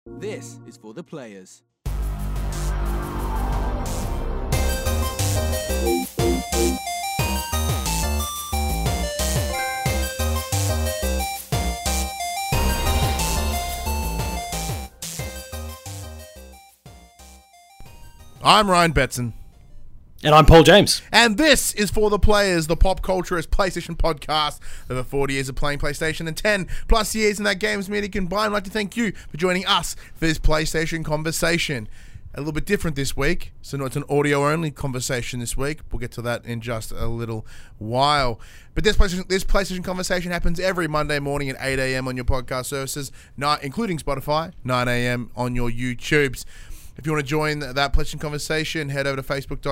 This is for the players. I'm Ryan Betson. And I'm Paul James. And this is For the Players, the pop culturist PlayStation podcast. Over 40 years of playing PlayStation and 10 plus years in that games media combined. I'd like to thank you for joining us for this PlayStation conversation. A little bit different this week, so it's an audio-only conversation this week. We'll get to that in just a little while. But this PlayStation conversation happens every Monday morning at 8 a.m. on your podcast services, including Spotify, 9 a.m. on your YouTubes. If you want to join that PlayStation conversation, head over to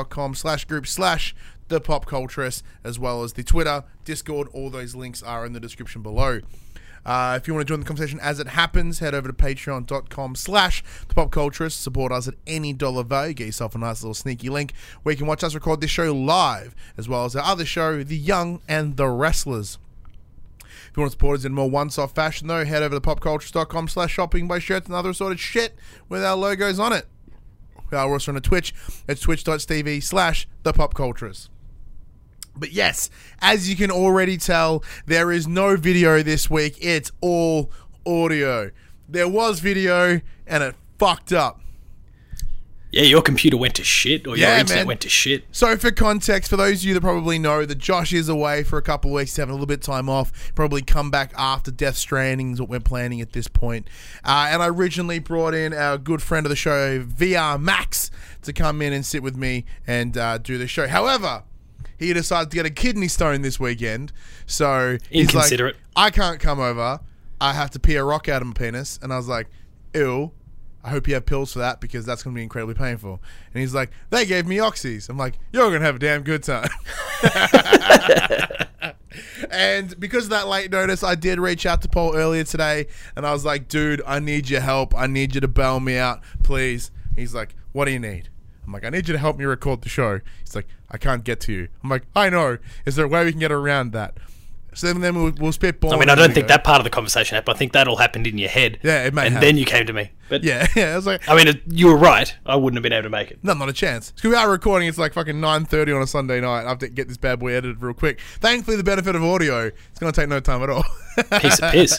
facebook.com/group/thepopculturist, as well as the Twitter, Discord. All those links are in the description below. If you want to join the conversation as it happens, head over to patreon.com/thepopculturist. Support us at any dollar value. Get yourself a nice little sneaky link where you can watch us record this show live, as well as our other show, The Young and the Wrestlers. If you want to support us in more one-off fashion, though, head over to popculturist.com/shopping, buy shirts and other assorted shit with our logos on it. We're also on Twitch. It's twitch.tv/thepopculturist. But yes, as you can already tell, there is no video this week. It's all audio. There was video, and it fucked up. Yeah, your computer went to shit, or your internet went to shit. So for context, for those of you that probably know that Josh is away for a couple of weeks, having a little bit of time off, probably come back after Death Stranding is what we're planning at this point. And I originally brought in our good friend of the show, VR Max, to come in and sit with me and do the show. However, he decided to get a kidney stone this weekend, so he's like, I can't come over. I have to pee a rock out of my penis. And I was like, ew. I hope you have pills for that because that's going to be incredibly painful. And he's like, they gave me oxys. I'm like, you're going to have a damn good time. And because of that late notice, I did reach out to Paul earlier today. And I was like, dude, I need your help. I need you to bail me out, please. He's like, what do you need? I'm like, I need you to help me record the show. He's like, I can't get to you. I'm like, I know. Is there a way we can get around that? So then we'll spitball. I mean, I don't think that part of the conversation happened. I think that all happened in your head. Yeah, it may have. And then you came to me. But yeah, I was like, I mean, you were right. I wouldn't have been able to make it. No, not a chance. Because we are recording. It's like fucking 9:30 on a Sunday night. I have to get this bad boy edited real quick. Thankfully, the benefit of audio, it's going to take no time at all. Piece of piss.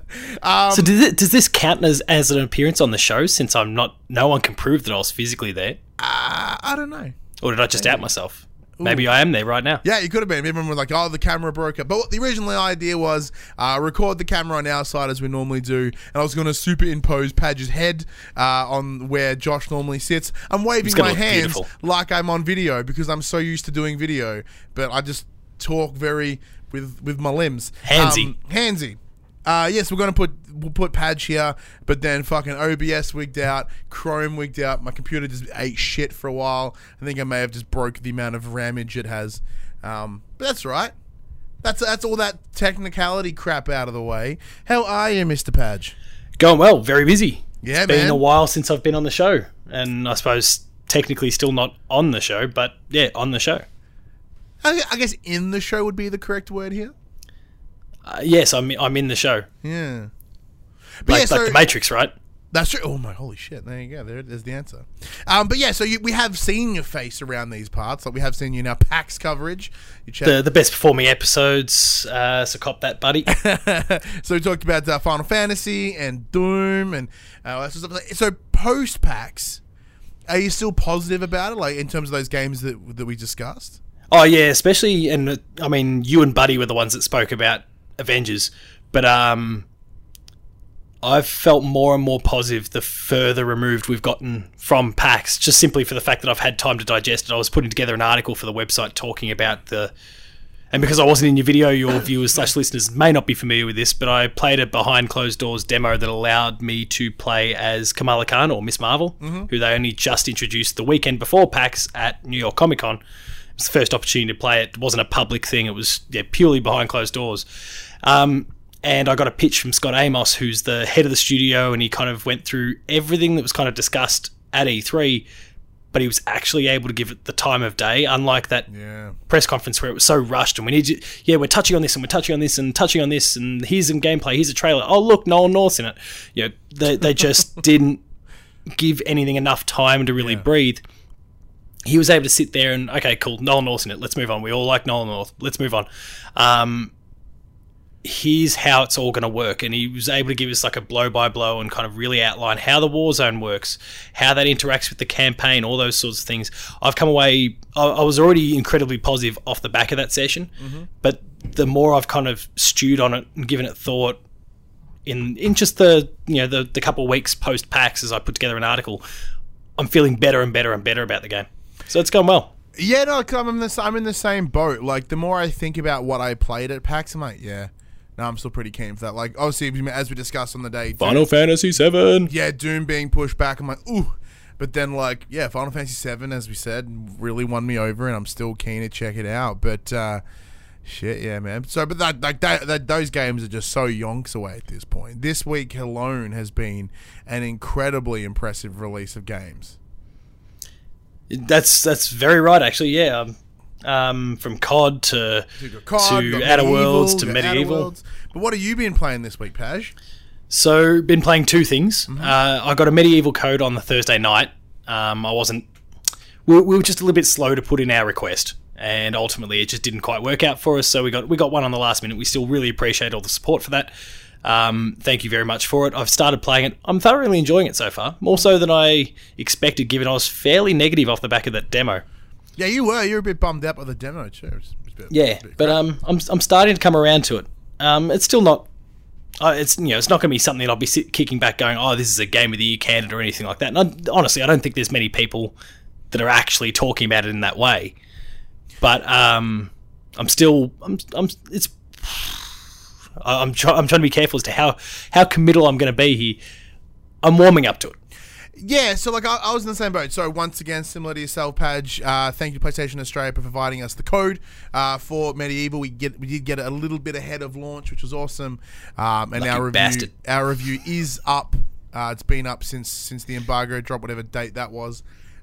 So does this count as an appearance on the show? Since no one can prove that I was physically there. I don't know. Or did I just out myself? Maybe I am there right now. Yeah, you could have been. Everyone was like, oh, the camera broke up. But what the original idea was, record the camera on our side as we normally do. And I was going to superimpose Padge's head on where Josh normally sits. I'm waving my hands like I'm on video because I'm so used to doing video. But I just talk very with my limbs. Handsy. Yes, we'll put Padge here, but then fucking OBS wigged out, Chrome wigged out, my computer just ate shit for a while. I think I may have just broke the amount of RAMage it has. But that's right. That's all that technicality crap out of the way. How are you, Mr. Padge? Going well, very busy. Yeah, it's been a while since I've been on the show, and I suppose technically still not on the show, but yeah, on the show. I guess in the show would be the correct word here. Yes, I'm in the show. Yeah. But like the Matrix, right? That's true. Oh my, holy shit. There you go. There's the answer. But yeah, so we have seen your face around these parts. Like we have seen you in our PAX coverage. The best performing episodes, so cop that, buddy. So we talked about Final Fantasy and Doom and that sort of stuff. So post PAX, are you still positive about it? Like in terms of those games that we discussed? Oh yeah, especially, and I mean, you and Buddy were the ones that spoke about Avengers, but I've felt more and more positive the further removed we've gotten from PAX, just simply for the fact that I've had time to digest it. I was putting together an article for the website talking about and because I wasn't in your video, your viewers / listeners may not be familiar with this, but I played a behind closed doors demo that allowed me to play as Kamala Khan, or Miss Marvel, who they only just introduced the weekend before PAX at New York Comic Con. It was the first opportunity to play it. It wasn't a public thing. It was purely behind closed doors. And I got a pitch from Scott Amos, who's the head of the studio, and he kind of went through everything that was kind of discussed at E3, but he was actually able to give it the time of day, unlike that press conference where it was so rushed and we need to, we're touching on this and we're touching on this and touching on this and here's some gameplay, here's a trailer. Oh, look, Nolan North's in it. They just didn't give anything enough time to really breathe. He was able to sit there and, okay, cool, Nolan North's in it. Let's move on. We all like Nolan North. Let's move on. Here's how it's all going to work. And he was able to give us like a blow-by-blow and kind of really outline how the Warzone works, how that interacts with the campaign, all those sorts of things. I've come away... I was already incredibly positive off the back of that session, but the more I've kind of stewed on it and given it thought in just the couple of weeks post-PAX as I put together an article, I'm feeling better and better and better about the game. So it's gone well. Yeah, no, I'm in the same boat. Like, the more I think about what I played at PAX, I'm like, I'm still pretty keen for that. Like, obviously, as we discussed on the day, Final Fantasy VII. Yeah, Doom being pushed back. I'm like, ooh. But then, like, Final Fantasy VII, as we said, really won me over, and I'm still keen to check it out. But, shit, yeah, man. So, but those games are just so yonks away at this point. This week alone has been an incredibly impressive release of games. That's very right, actually. Yeah, from COD to Outer Worlds to Medieval. But what have you been playing this week, Paj? So, been playing two things. I got a Medieval code on the Thursday night. We were just a little bit slow to put in our request, and ultimately it just didn't quite work out for us. So we got one on the last minute. We still really appreciate all the support for that. Thank you very much for it. I've started playing it. I'm thoroughly enjoying it so far, more so than I expected, given I was fairly negative off the back of that demo. Yeah, you were. You were a bit bummed out by the demo too. But I'm starting to come around to it. It's still not. It's not going to be something that I'll be kicking back, going, "Oh, this is a game of the year candidate" or anything like that. And honestly, I don't think there's many people that are actually talking about it in that way. But I'm trying to be careful as to how committal I'm going to be here. I'm warming up to it. Yeah, so like I was in the same boat. So once again, similar to yourself, Paj, thank you to PlayStation Australia for providing us the code for Medieval. We did get it a little bit ahead of launch, which was awesome. And our review is up. It's been up since the embargo dropped, whatever date that was.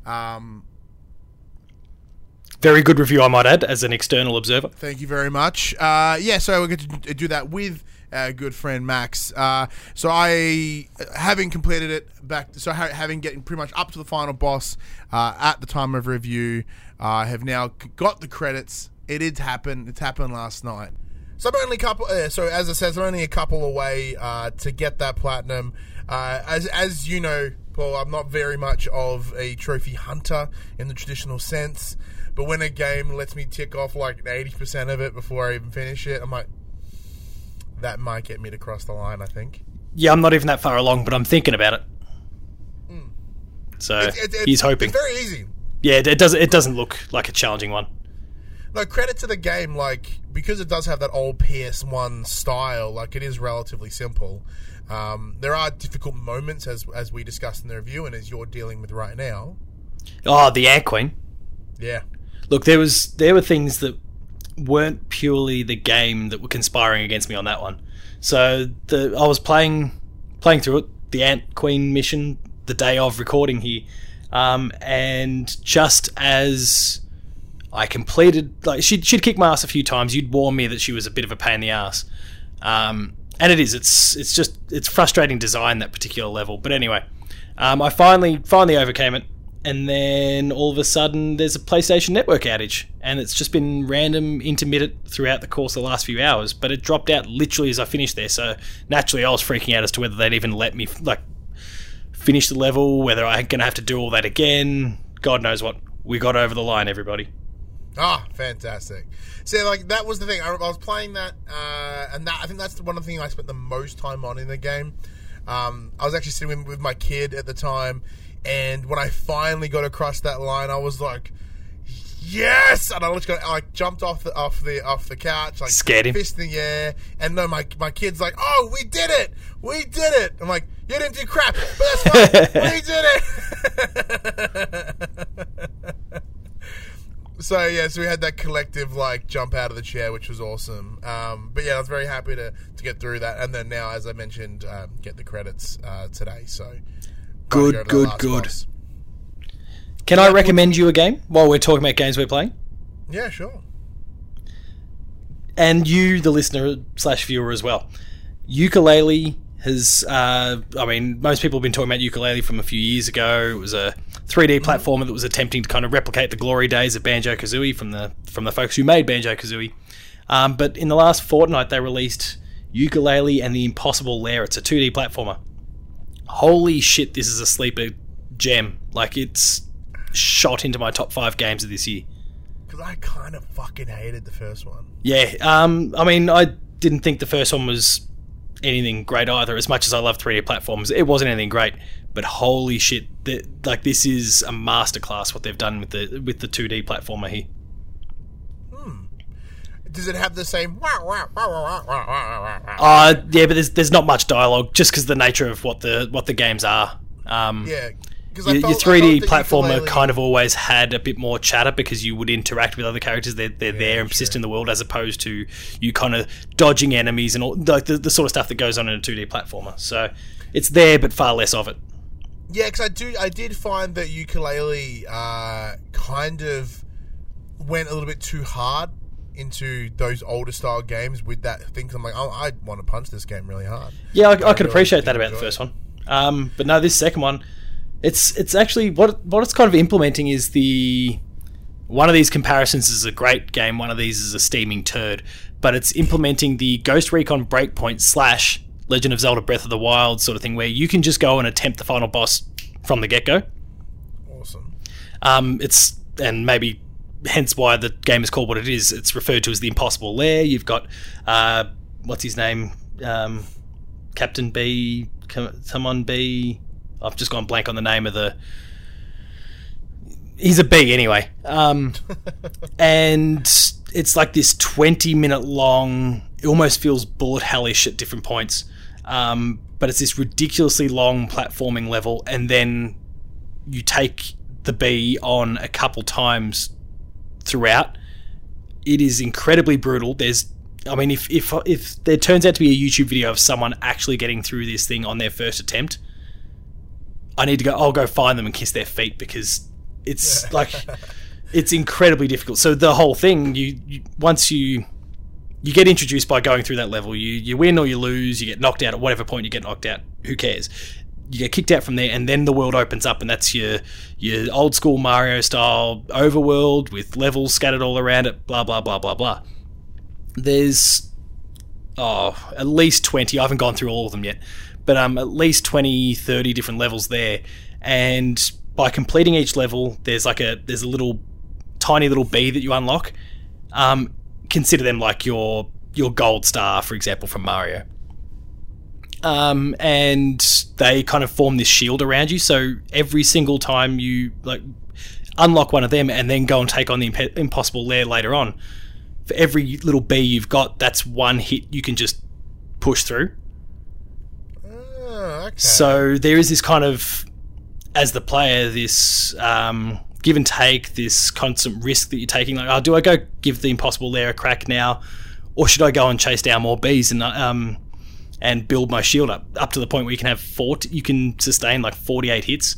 Very good review, I might add, as an external observer. Thank you very much. So we're going to do that with our good friend Max. So I, having completed it having getting pretty much up to the final boss at the time of review, have now got the credits. It did happen. It happened last night. So I'm only as I said, I'm only a couple away to get that platinum. As you know, Paul, I'm not very much of a trophy hunter in the traditional sense. But when a game lets me tick off like 80% of it before I even finish it, I'm like, that might get me to cross the line, I think. Yeah, I'm not even that far along, but I'm thinking about it. So he's hoping. It's very easy. Yeah, it doesn't look like a challenging one. No, credit to the game, like, because it does have that old PS1 style, like, it is relatively simple. There are difficult moments, as we discussed in the review, and as you're dealing with right now. Oh, the Ant Queen. Yeah. Look, there were things that weren't purely the game that were conspiring against me on that one. So I was playing through it, the Ant Queen mission, the day of recording here, and just as I completed, like she'd kicked my ass a few times. You'd warn me that she was a bit of a pain in the ass, and it is. It's frustrating design, that particular level. But anyway, I finally overcame it. And then all of a sudden there's a PlayStation Network outage, and it's just been random, intermittent throughout the course of the last few hours, but it dropped out literally as I finished there. So naturally I was freaking out as to whether they'd even let me finish the level, whether I'm going to have to do all that again. God knows what. We got over the line, everybody. Ah, fantastic. So, like, that was the thing. I was playing that, and I think that's one of the things I spent the most time on in the game. I was actually sitting with my kid at the time, and when I finally got across that line, I was like, "Yes!" And I jumped off the couch, like scared him, fist in the air. And no, my kid's like, "Oh, we did it! We did it!" I'm like, "You didn't do crap, but that's fine. We did it!" So we had that collective jump out of the chair, which was awesome. But yeah, I was very happy to get through that, and then now, as I mentioned, get the credits today. So. Good. Can't Can I recommend you a game while we're talking about games we're playing? Yeah, sure. And you, the listener / viewer as well. Yooka-Laylee has, most people have been talking about Yooka-Laylee from a few years ago. It was a 3D platformer that was attempting to kind of replicate the glory days of Banjo-Kazooie from the folks who made Banjo-Kazooie. But in the last fortnight, they released Yooka-Laylee and the Impossible Lair. It's a 2D platformer. Holy shit, this is a sleeper gem. Like, it's shot into my top 5 games of this year. Because I kind of fucking hated the first one. Yeah, I didn't think the first one was anything great either. As much as I love 3D platforms, it wasn't anything great. But holy shit, this is a masterclass what they've done with the 2D platformer here. Does it have the same? Yeah, but there's not much dialogue, just because the nature of what the games are. Yeah. Your 3D platformer kind of always had a bit more chatter because you would interact with other characters. They're there and persist in the world, as opposed to you kind of dodging enemies and all like the sort of stuff that goes on in a 2D platformer. So it's there, but far less of it. Yeah, because I did find that Yooka-Laylee kind of went a little bit too hard into those older style games with that thing. 'Cause I'm like, oh, I want to punch this game really hard. Yeah, I could appreciate that about the first one. But no, this second one, it's actually what it's kind of implementing is one of these comparisons is a great game, one of these is a steaming turd, but it's implementing the Ghost Recon Breakpoint / Legend of Zelda Breath of the Wild sort of thing, where you can just go and attempt the final boss from the get-go. Awesome. And maybe hence why the game is called what it is. It's referred to as the Impossible Lair. You've got what's his name, Captain B, someone B. I've just gone blank on the name of the. He's a bee anyway, and it's like this 20-minute long. It almost feels bullet hellish at different points, but it's this ridiculously long platforming level, and then you take the bee on a couple times throughout. It is incredibly brutal. If there turns out to be a YouTube video of someone actually getting through this thing on their first attempt, I'll go find them and kiss their feet, because it's like it's incredibly difficult. So the whole thing, once you get introduced by going through that level, you win or you lose, you get knocked out at whatever point you get knocked out, who cares? You get kicked out from there, and then the world opens up, and that's your old school Mario style overworld with levels scattered all around it, blah blah blah blah blah. There's at least 20. I haven't gone through all of them yet, but at least 20, 30 different levels there. And by completing each level, there's a little tiny little bee that you unlock. Consider them like your gold star, for example, from Mario. And they kind of form this shield around you. So every single time you unlock one of them and then go and take on the Impossible Lair later on, for every little bee you've got, that's one hit you can just push through. Okay. So there is this kind of, as the player, this give and take, this constant risk that you're taking. Like, do I go give the Impossible Lair a crack now, or should I go and chase down more bees and build my shield up to the point where you can have you can sustain like 48 hits,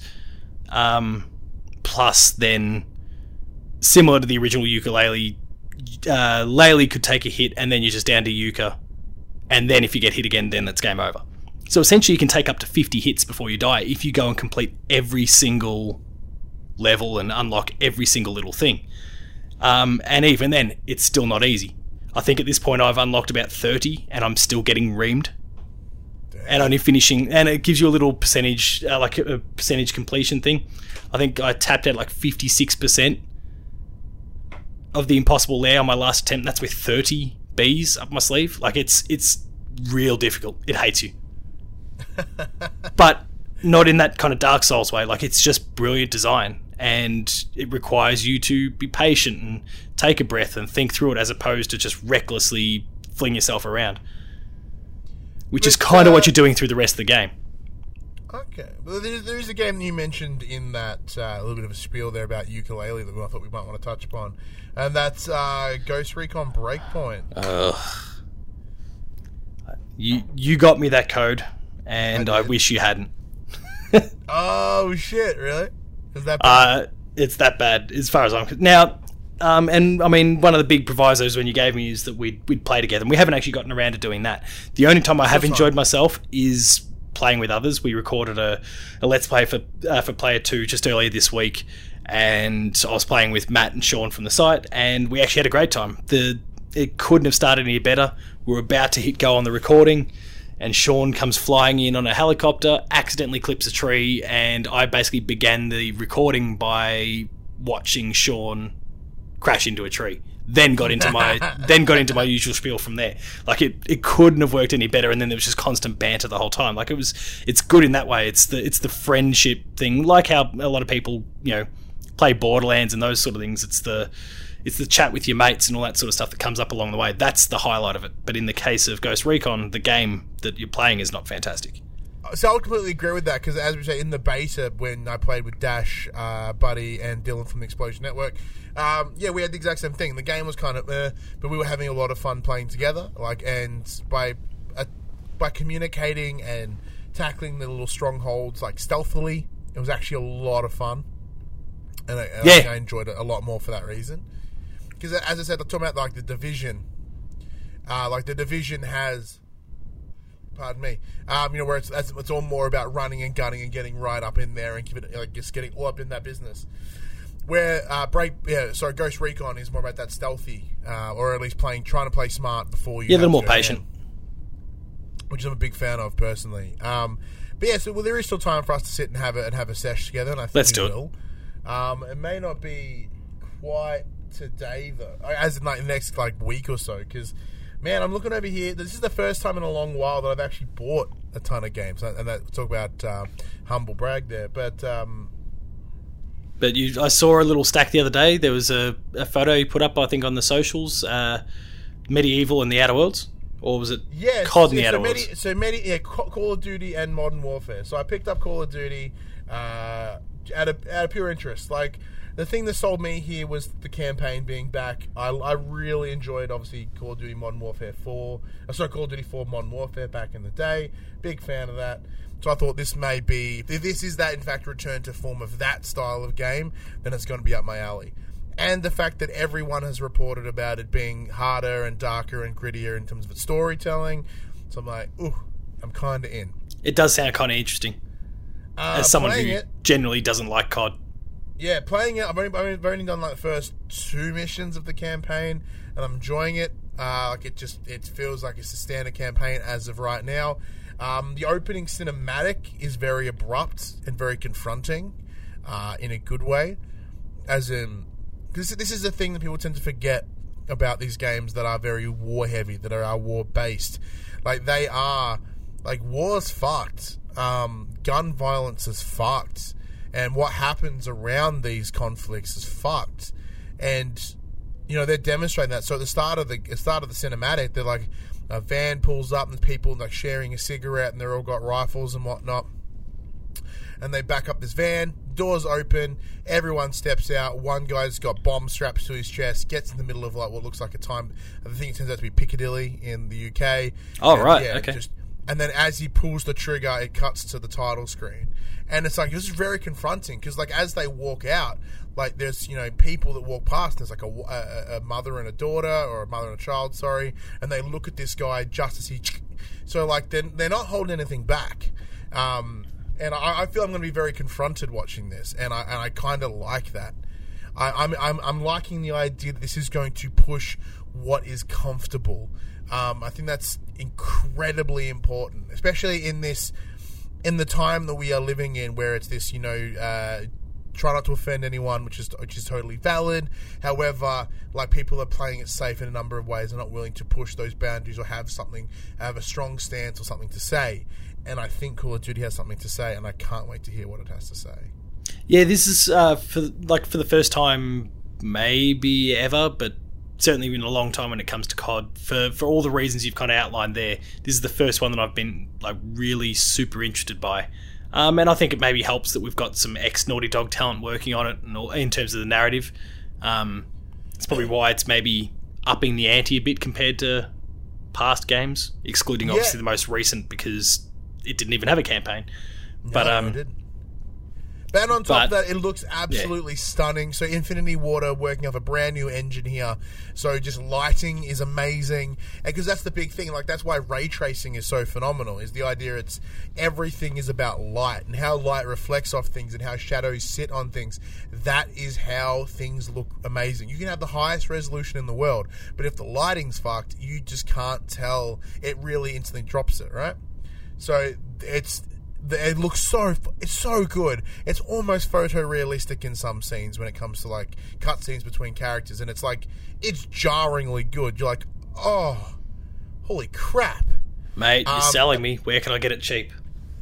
plus then similar to the original Yooka-Laylee, Laylee could take a hit and then you're just down to Yuka, and then if you get hit again, then that's game over. So essentially you can take up to 50 hits before you die if you go and complete every single level and unlock every single little thing. And even then, it's still not easy. I think at this point I've unlocked about 30 and I'm still getting reamed. Damn. And only finishing, and it gives you a little percentage, like a percentage completion thing. I think I tapped out like 56% of the Impossible Lair on my last attempt. That's with 30 bees up my sleeve. Like it's real difficult. It hates you. But not in that kind of Dark Souls way. Like, it's just brilliant design, and it requires you to be patient and take a breath and think through it, as opposed to just recklessly fling yourself around, which is kind of what you're doing through the rest of the game. Okay. Well, there is a game you mentioned in that little bit of a spiel there about Yooka-Laylee that I thought we might want to touch upon, and that's Ghost Recon Breakpoint. You got me that code, and I wish you hadn't. Oh shit! Really? Is that bad? It's that bad as far as I'm now. And I mean, one of the big provisos when you gave me is that we'd play together, and we haven't actually gotten around to doing that. The only time I have enjoyed myself is playing with others. We recorded a Let's Play for Player 2 just earlier this week, and I was playing with Matt and Sean from the site, and we actually had a great time. It couldn't have started any better. We were about to hit go on the recording, and Sean comes flying in on a helicopter, accidentally clips a tree, and I basically began the recording by watching Sean crash into a tree. Then got into my usual spiel from there. Like it couldn't have worked any better, and then there was just constant banter the whole time. Like it's good in that way. It's the friendship thing, like how a lot of people, play Borderlands and those sort of things. It's the chat with your mates and all that sort of stuff that comes up along the way. That's the highlight of it. But in the case of Ghost Recon, the game that you're playing is not fantastic. So I would completely agree with that, because as we say, in the beta, when I played with Dash, Buddy, and Dylan from the Explosion Network, we had the exact same thing. The game was kind of but we were having a lot of fun playing together. And by communicating and tackling the little strongholds stealthily, it was actually a lot of fun. And I enjoyed it a lot more for that reason. Because as I said, I'm talking about the Division. The Division has, pardon me, where it's all more about running and gunning and getting right up in there and just getting all up in that business. Where Ghost Recon is more about that stealthy, or at least trying to play smart before you. A little more patient, which I'm a big fan of personally. So there is still time for us to sit and have a sesh together, and I think we will. It may not be quite today though, as in the next week or so, because man, I'm looking over here. This is the first time in a long while that I've actually bought a ton of games, and that talk about humble brag there, but I saw a little stack the other day. There was a photo you put up, I think, on the socials, Medieval and the Outer Worlds, or was it COD and the Outer Worlds? Call of Duty and Modern Warfare. So I picked up Call of Duty out of pure interest. The thing that sold me here was the campaign being back. I really enjoyed, obviously, Call of Duty Modern Warfare 4. Call of Duty 4 Modern Warfare back in the day. Big fan of that. So I thought this may be, if this is that, in fact, return to form of that style of game, then it's going to be up my alley. And the fact that everyone has reported about it being harder and darker and grittier in terms of its storytelling. So I'm like, I'm kind of in. It does sound kind of interesting. As someone who generally doesn't like COD. Yeah, playing it, I've only done the first 2 missions of the campaign, and I'm enjoying it. It feels like it's a standard campaign as of right now. The opening cinematic is very abrupt and very confronting, in a good way. As in, this is the thing that people tend to forget about these games that are very war heavy, that are war based. They are, war's fucked. Gun violence is fucked. And what happens around these conflicts is fucked. And, they're demonstrating that. So at the start of the cinematic, they're a van pulls up and people sharing a cigarette, and they're all got rifles and whatnot. And they back up this van, doors open, everyone steps out. One guy's got bomb straps to his chest, gets in the middle of what looks like a time. I think it turns out to be Piccadilly in the UK. Oh, and, right, okay. And then as he pulls the trigger, it cuts to the title screen. And it's this is very confronting, because as they walk out, there's people that walk past. There's a mother and a daughter, or a mother and a child, sorry, and they look at this guy just as he. So they're not holding anything back, and I feel I'm going to be very confronted watching this, and I kind of like that. I'm liking the idea that this is going to push what is comfortable. I think that's incredibly important, especially in the time that we are living in, where it's this, try not to offend anyone, which is totally valid. However, people are playing it safe in a number of ways and not willing to push those boundaries or have a strong stance or something to say. And I think Call of Duty has something to say, and I can't wait to hear what it has to say. Yeah, this is for the first time, maybe ever, but certainly in a long time when it comes to COD, for all the reasons you've kind of outlined there. This is the first one that I've been really super interested by. And I think it maybe helps that we've got some ex-Naughty Dog talent working on it and all, in terms of the narrative. It's probably why it's maybe upping the ante a bit compared to past games, excluding obviously the most recent, because it didn't even have a campaign. But it didn't. But on top of that, it looks absolutely stunning. So Infinity Water working off a brand new engine here. So just lighting is amazing. Because that's the big thing. Like, that's why ray tracing is so phenomenal, is the idea it's everything is about light and how light reflects off things and how shadows sit on things. That is how things look amazing. You can have the highest resolution in the world, but if the lighting's fucked, you just can't tell. It really instantly drops it, right? So it looks it's so good. It's almost photorealistic in some scenes when it comes to like cutscenes between characters, and it's jarringly good. You're like, oh, holy crap, mate! You're selling me. Where can I get it cheap?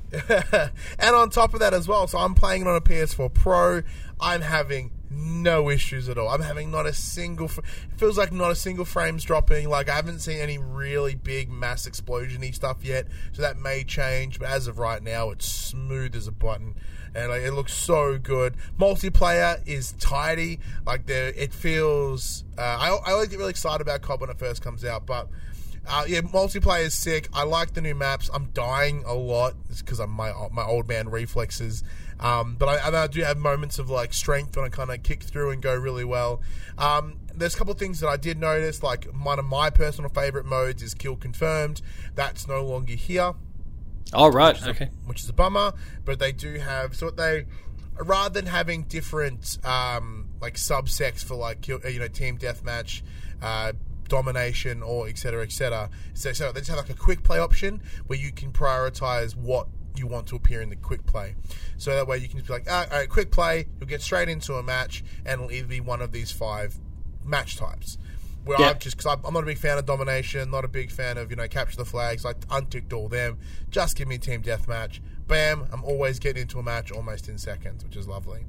And on top of that as well, so I'm playing it on a PS4 Pro. I'm having no issues at all. I'm having not a single... It feels like not a single frame's dropping. Like, I haven't seen any really big mass explosion-y stuff yet, so that may change. But as of right now, it's smooth as a button. And like, it looks so good. Multiplayer is tidy. Like, it feels... I always get really excited about COD when it first comes out, but... multiplayer is sick. I like the new maps. I'm dying a lot. It's because I'm my old man reflexes. But I do have moments of like strength when I kind of kick through and go really well. There's a couple of things that I did notice. Like, one of my personal favorite modes is Kill Confirmed. That's no longer here. Oh, right. Which is a bummer. But they do have... So they... Rather than having different like subsects for like team deathmatch, domination, or etc. So they just have like a quick play option where you can prioritize what you want to appear in the quick play. So that way you can just be like, all right, quick play, you'll get straight into a match, and it'll either be one of these 5 match types. Where because I'm not a big fan of domination, not a big fan of capture the flags. I unticked all them. Just give me team deathmatch. Bam! I'm always getting into a match almost in seconds, which is lovely.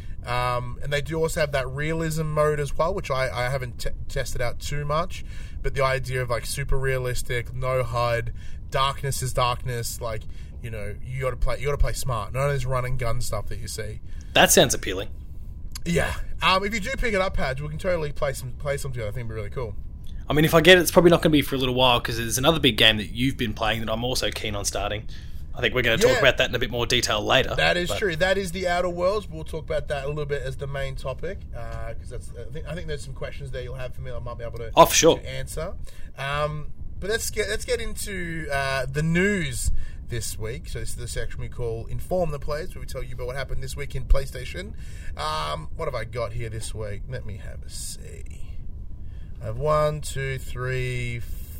And they do also have that realism mode as well, which I haven't tested out too much. But the idea of like super realistic, no HUD, darkness is darkness. Like, you got to play smart. None of this run and gun stuff that you see. That sounds appealing. Yeah. If you do pick it up, Padge, we can totally play some together. I think it'd be really cool. I mean, if I get it, it's probably not going to be for a little while, because there's another big game that you've been playing that I'm also keen on starting. I think we're going to talk about that in a bit more detail later. That is true. That is The Outer Worlds. We'll talk about that a little bit as the main topic, because I think there's some questions there you'll have for me that I might be able to, for sure, to answer. But let's get into the news this week. So this is the section we call Inform the Players, where we tell you about what happened this week in PlayStation. What have I got here this week? Let me have a see. I have 1, 2, 3,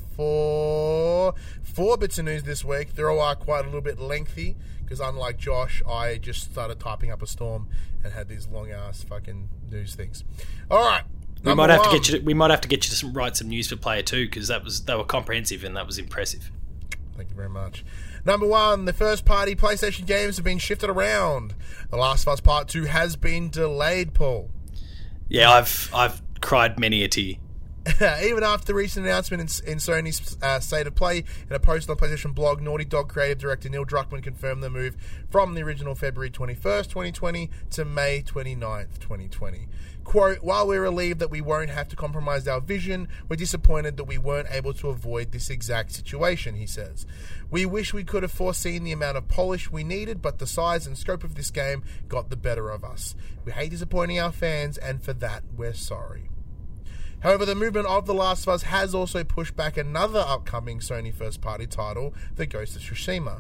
4 bits of news this week. They're all quite a little bit lengthy, because unlike Josh, I just started typing up a storm and had these long ass fucking news things. All right. We might have to get you to write some news for Player 2, because they were comprehensive and that was impressive. Thank you very much. Number 1, the first-party PlayStation games have been shifted around. The Last of Us Part 2 has been delayed, Paul. Yeah, I've cried many a tear. Even after the recent announcement in Sony's State of Play, in a post on the PlayStation blog, Naughty Dog creative director Neil Druckmann confirmed the move from the original February 21st, 2020 to May 29th, 2020. Quote, while we're relieved that we won't have to compromise our vision, we're disappointed that we weren't able to avoid this exact situation, he says. We wish we could have foreseen the amount of polish we needed, but the size and scope of this game got the better of us. We hate disappointing our fans, and for that, we're sorry. However, the movement of The Last of Us has also pushed back another upcoming Sony first-party title, The Ghost of Tsushima.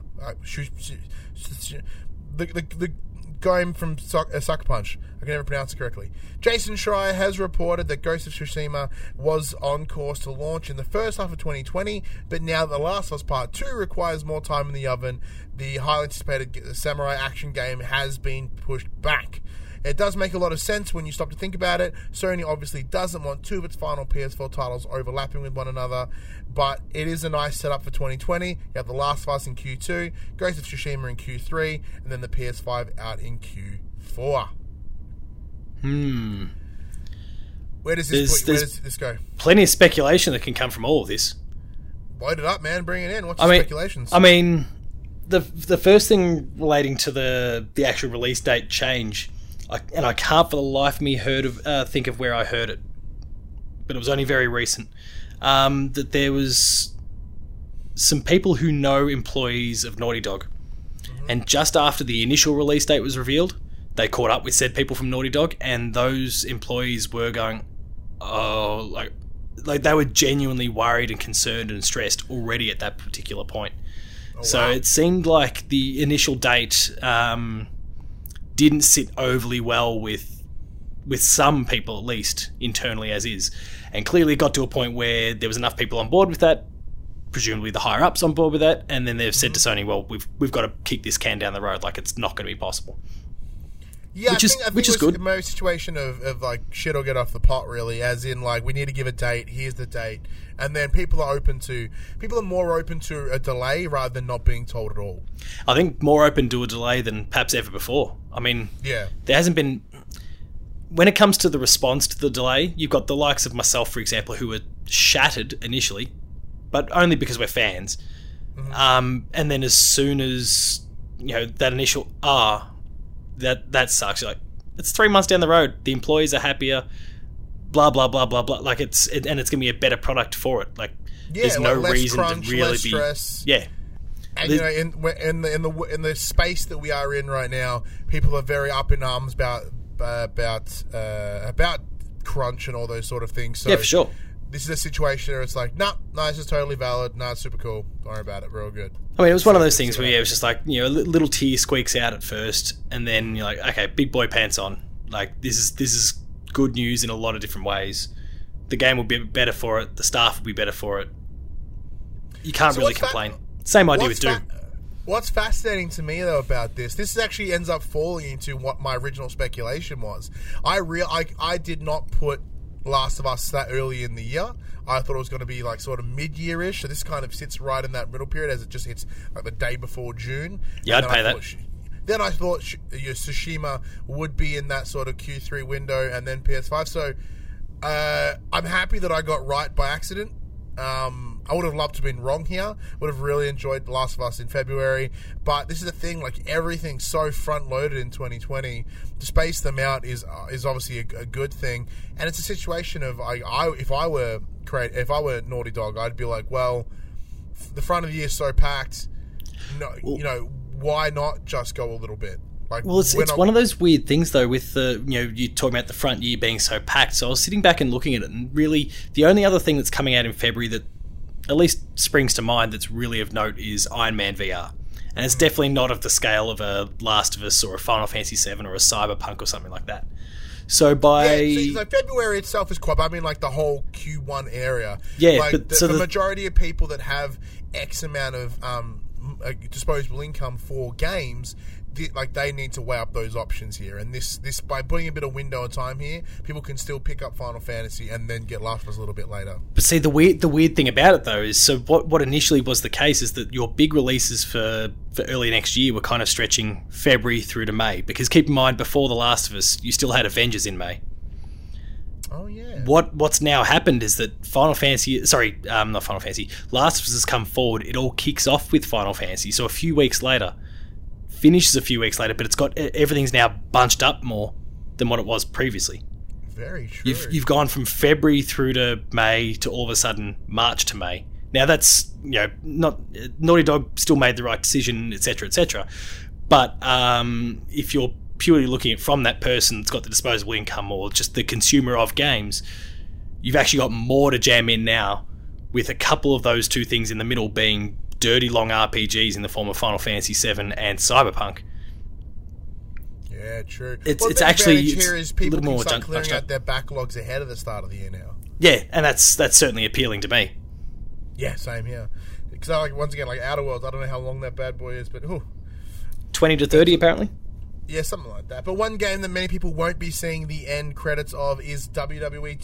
The game from Sucker Punch. I can never pronounce it correctly. Jason Schreier has reported that Ghost of Tsushima was on course to launch in the first half of 2020, but now The Last of Us Part 2 requires more time in the oven. The highly anticipated samurai action game has been pushed back. It does make a lot of sense when you stop to think about it. Sony obviously doesn't want 2 of its final PS4 titles overlapping with one another, but it is a nice setup for 2020. You have The Last of Us in Q2, Ghost of Tsushima in Q3, and then the PS5 out in Q4. Where does this go? Plenty of speculation that can come from all of this. Load it up, man. Bring it in. What's the speculations? I mean, the first thing relating to the actual release date change, I can't for the life of me think of where I heard it, but it was only very recent, that there was some people who know employees of Naughty Dog, and just after the initial release date was revealed, they caught up with said people from Naughty Dog, and those employees were going, oh, like they were genuinely worried and concerned and stressed already at that particular point. Oh, so wow. It seemed like the initial date didn't sit overly well with some people, at least internally as is, and clearly it got to a point where there was enough people on board with that, presumably the higher ups on board with that, and then they've said to Sony, well, we've got to kick this can down the road, like it's not going to be possible. Yeah, I think it was good. A situation of like shit or get off the pot, really, as in like we need to give a date. Here's the date, and then people are more open to a delay rather than not being told at all. I think more open to a delay than perhaps ever before. I mean, yeah, there hasn't been. When it comes to the response to the delay, you've got the likes of myself, for example, who were shattered initially, but only because we're fans. Mm-hmm. And then as soon as that initial that sucks. You're like, it's 3 months down the road. The employees are happier. Blah blah blah blah blah. Like it's gonna be a better product for it. Like there's no less reason crunch, to really less stress. Yeah. And in the space that we are in right now, people are very up in arms about crunch and all those sort of things. So yeah, for sure. This is a situation where it's like, no, this is totally valid. No, it's super cool. Don't worry about it. Real good. I mean, it was one of those things where it was just like, a little tear squeaks out at first, and then you're like, okay, big boy pants on. Like this is good news in a lot of different ways. The game will be better for it. The staff will be better for it. You can't really complain. Same idea with Doom. What's fascinating to me though about this actually ends up falling into what my original speculation was. I did not put Last of Us that early in the year. I thought it was going to be like sort of mid-year-ish, so this kind of sits right in that middle period as it just hits like the day before June. Yeah, I'd pay that. Then I thought Tsushima would be in that sort of Q3 window, and then PS5. So I'm happy that I got right by accident. I would have loved to have been wrong here. Would have really enjoyed The Last of Us in February. But this is the thing, like everything's so front-loaded in 2020. To space them out is obviously a good thing. And it's a situation of if I were Naughty Dog, I'd be like, well, the front of the year is so packed. No, why not just go a little bit? Like, well, it's one of those weird things though. With the you're talking about the front year being so packed. So I was sitting back and looking at it, and really the only other thing that's coming out in February that at least springs to mind that's really of note is Iron Man VR. And it's definitely not of the scale of a Last of Us or a Final Fantasy VII or a Cyberpunk or something like that. So February itself is quite, I mean, like the whole Q1 area. Yeah, like but the majority of people that have X amount of disposable income for games, like they need to weigh up those options here. And this by putting a bit of window of time here, people can still pick up Final Fantasy and then get Last of Us a little bit later. But see, the weird thing about it though is, so what initially was the case is that your big releases for early next year were kind of stretching February through to May, because keep in mind, before The Last of Us, you still had Avengers in May. Oh yeah. What's now happened is that Last of Us has come forward. It all kicks off with Final Fantasy. So finishes a few weeks later, but it's got everything's now bunched up more than what it was previously. Very true. You've gone from February through to May to all of a sudden March to May. Now that's not Naughty Dog still made the right decision, etc., etc. But if you're purely looking at from that person that's got the disposable income or just the consumer of games, you've actually got more to jam in now, with a couple of those two things in the middle being dirty long RPGs in the form of Final Fantasy VII and Cyberpunk. Yeah, true. It's actually here is people can start clearing out their backlogs ahead of the start of the year now. Yeah, and that's certainly appealing to me. Yeah, same here. Because once again, like Outer Worlds, I don't know how long that bad boy is, but 20 to 30 apparently. Yeah, something like that. But one game that many people won't be seeing the end credits of is WWE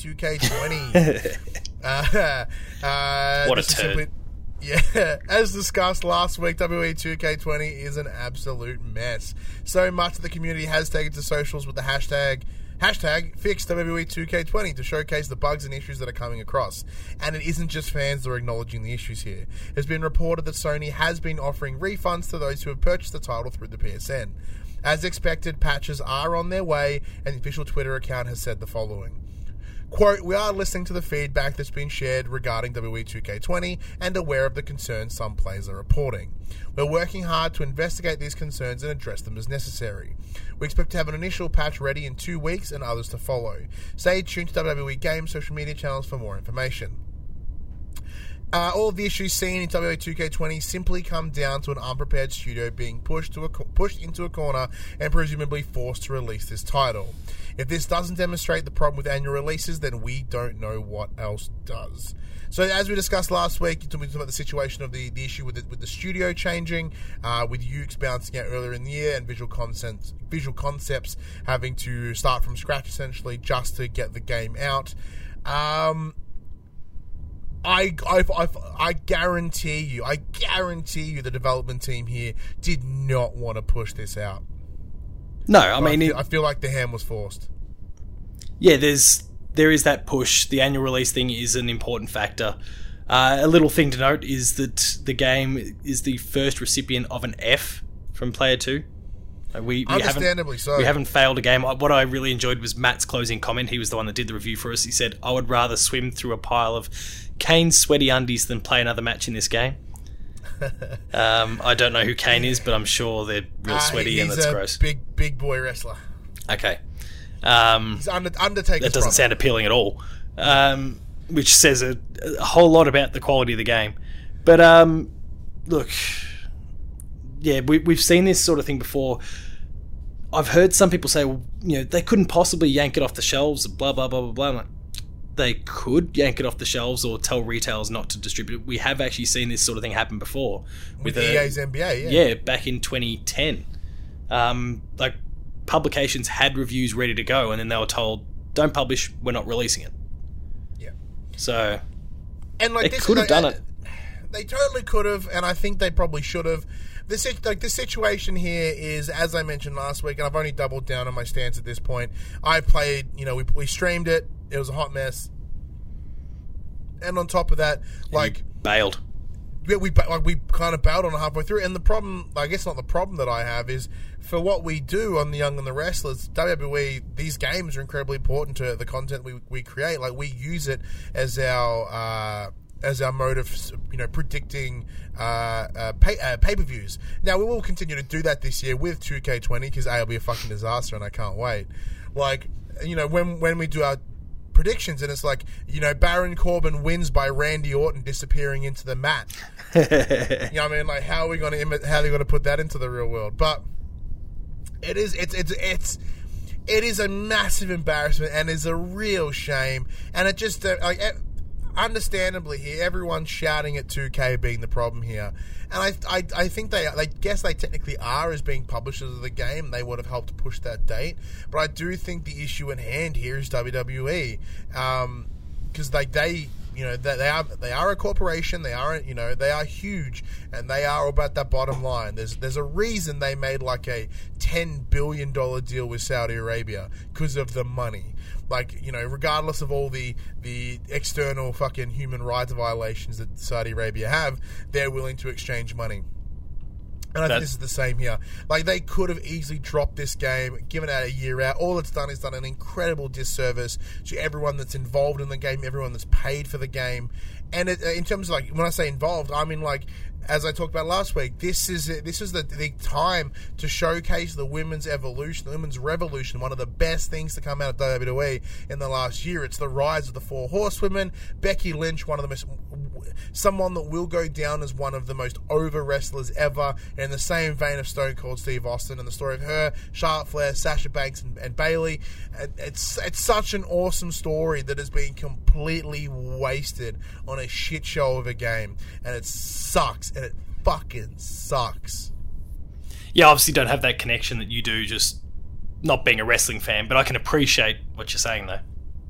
2K20. What a turd. Yeah, as discussed last week, WWE 2K20 is an absolute mess. So much that the community has taken to socials with the hashtag fix WWE 2K20 to showcase the bugs and issues that are coming across. And it isn't just fans that are acknowledging the issues here. It's been reported that Sony has been offering refunds to those who have purchased the title through the PSN. As expected, patches are on their way, and the official Twitter account has said the following. Quote, we are listening to the feedback that's been shared regarding WWE 2K20 and aware of the concerns some players are reporting. We're working hard to investigate these concerns and address them as necessary. We expect to have an initial patch ready in 2 weeks and others to follow. Stay tuned to WWE Games social media channels for more information. All of the issues seen in WWE 2K20 simply come down to an unprepared studio being pushed into a corner and presumably forced to release this title. If this doesn't demonstrate the problem with annual releases, then we don't know what else does. So as we discussed last week, we talked about the situation of the issue with the studio changing, with Ukes bouncing out earlier in the year, and Visual Concepts having to start from scratch essentially just to get the game out. I guarantee you the development team here did not want to push this out. No, I feel like the hand was forced. Yeah, there is that push. The annual release thing is an important factor. A little thing to note is that the game is the first recipient of an F from Player 2. We Understandably so. We haven't failed a game. What I really enjoyed was Matt's closing comment. He was the one that did the review for us. He said, I would rather swim through a pile of Kane's sweaty undies than play another match in this game. I don't know who Kane is, but I'm sure they're real sweaty and that's gross. Big boy wrestler. Okay. He's Undertaker's that doesn't sound appealing at all, which says a whole lot about the quality of the game. But look, yeah, we've seen this sort of thing before. I've heard some people say, well, they couldn't possibly yank it off the shelves, blah, blah, blah, blah, blah. I'm like, they could yank it off the shelves or tell retailers not to distribute it. We have actually seen this sort of thing happen before. With EA's NBA, Yeah, back in 2010. Publications had reviews ready to go, and then they were told, don't publish, we're not releasing it. Yeah. So, and they could have done it. They totally could have, and I think they probably should have. The situation here is, as I mentioned last week, and I've only doubled down on my stance at this point. I played, we streamed it. It was a hot mess. And on top of that, you bailed. We kind of bailed on it halfway through. And the problem, I guess not the problem that I have, is for what we do on The Young and the Restless, WWE, these games are incredibly important to the content we create. Like, we use it as our mode of predicting pay-per-views. Now, we will continue to do that this year with 2K20 because it'll be a fucking disaster and I can't wait. Like, when we do our predictions and it's like, Baron Corbin wins by Randy Orton disappearing into the mat. You know what I mean? Like, how are they going to put that into the real world? But it is a massive embarrassment and is a real shame. And it just understandably here, everyone's shouting at 2K being the problem here. And I think they guess they technically are as being publishers of the game. They would have helped push that date. But I do think the issue in hand here is WWE. Because they are a corporation. They are huge, and they are about that bottom line. There's a reason they made like a $10 billion deal with Saudi Arabia because of the money. Like, regardless of all the external fucking human rights violations that Saudi Arabia have, they're willing to exchange money. And I think this is the same here. Like, they could have easily dropped this game, given out a year out. All it's done is done an incredible disservice to everyone that's involved in the game, everyone that's paid for the game. And in terms of, when I say involved, I mean, as I talked about last week, this is the time to showcase the women's evolution, the women's revolution. One of the best things to come out of WWE in the last year. It's the rise of the 4 horsewomen. Becky Lynch, someone that will go down as one of the most over wrestlers ever. And in the same vein of Stone Cold Steve Austin and the story of her, Charlotte Flair, Sasha Banks, and Bayley. It's such an awesome story that has been completely wasted on a shit show of a game, and it sucks. And it fucking sucks. Yeah, obviously don't have that connection that you do, just not being a wrestling fan, but I can appreciate what you're saying, though.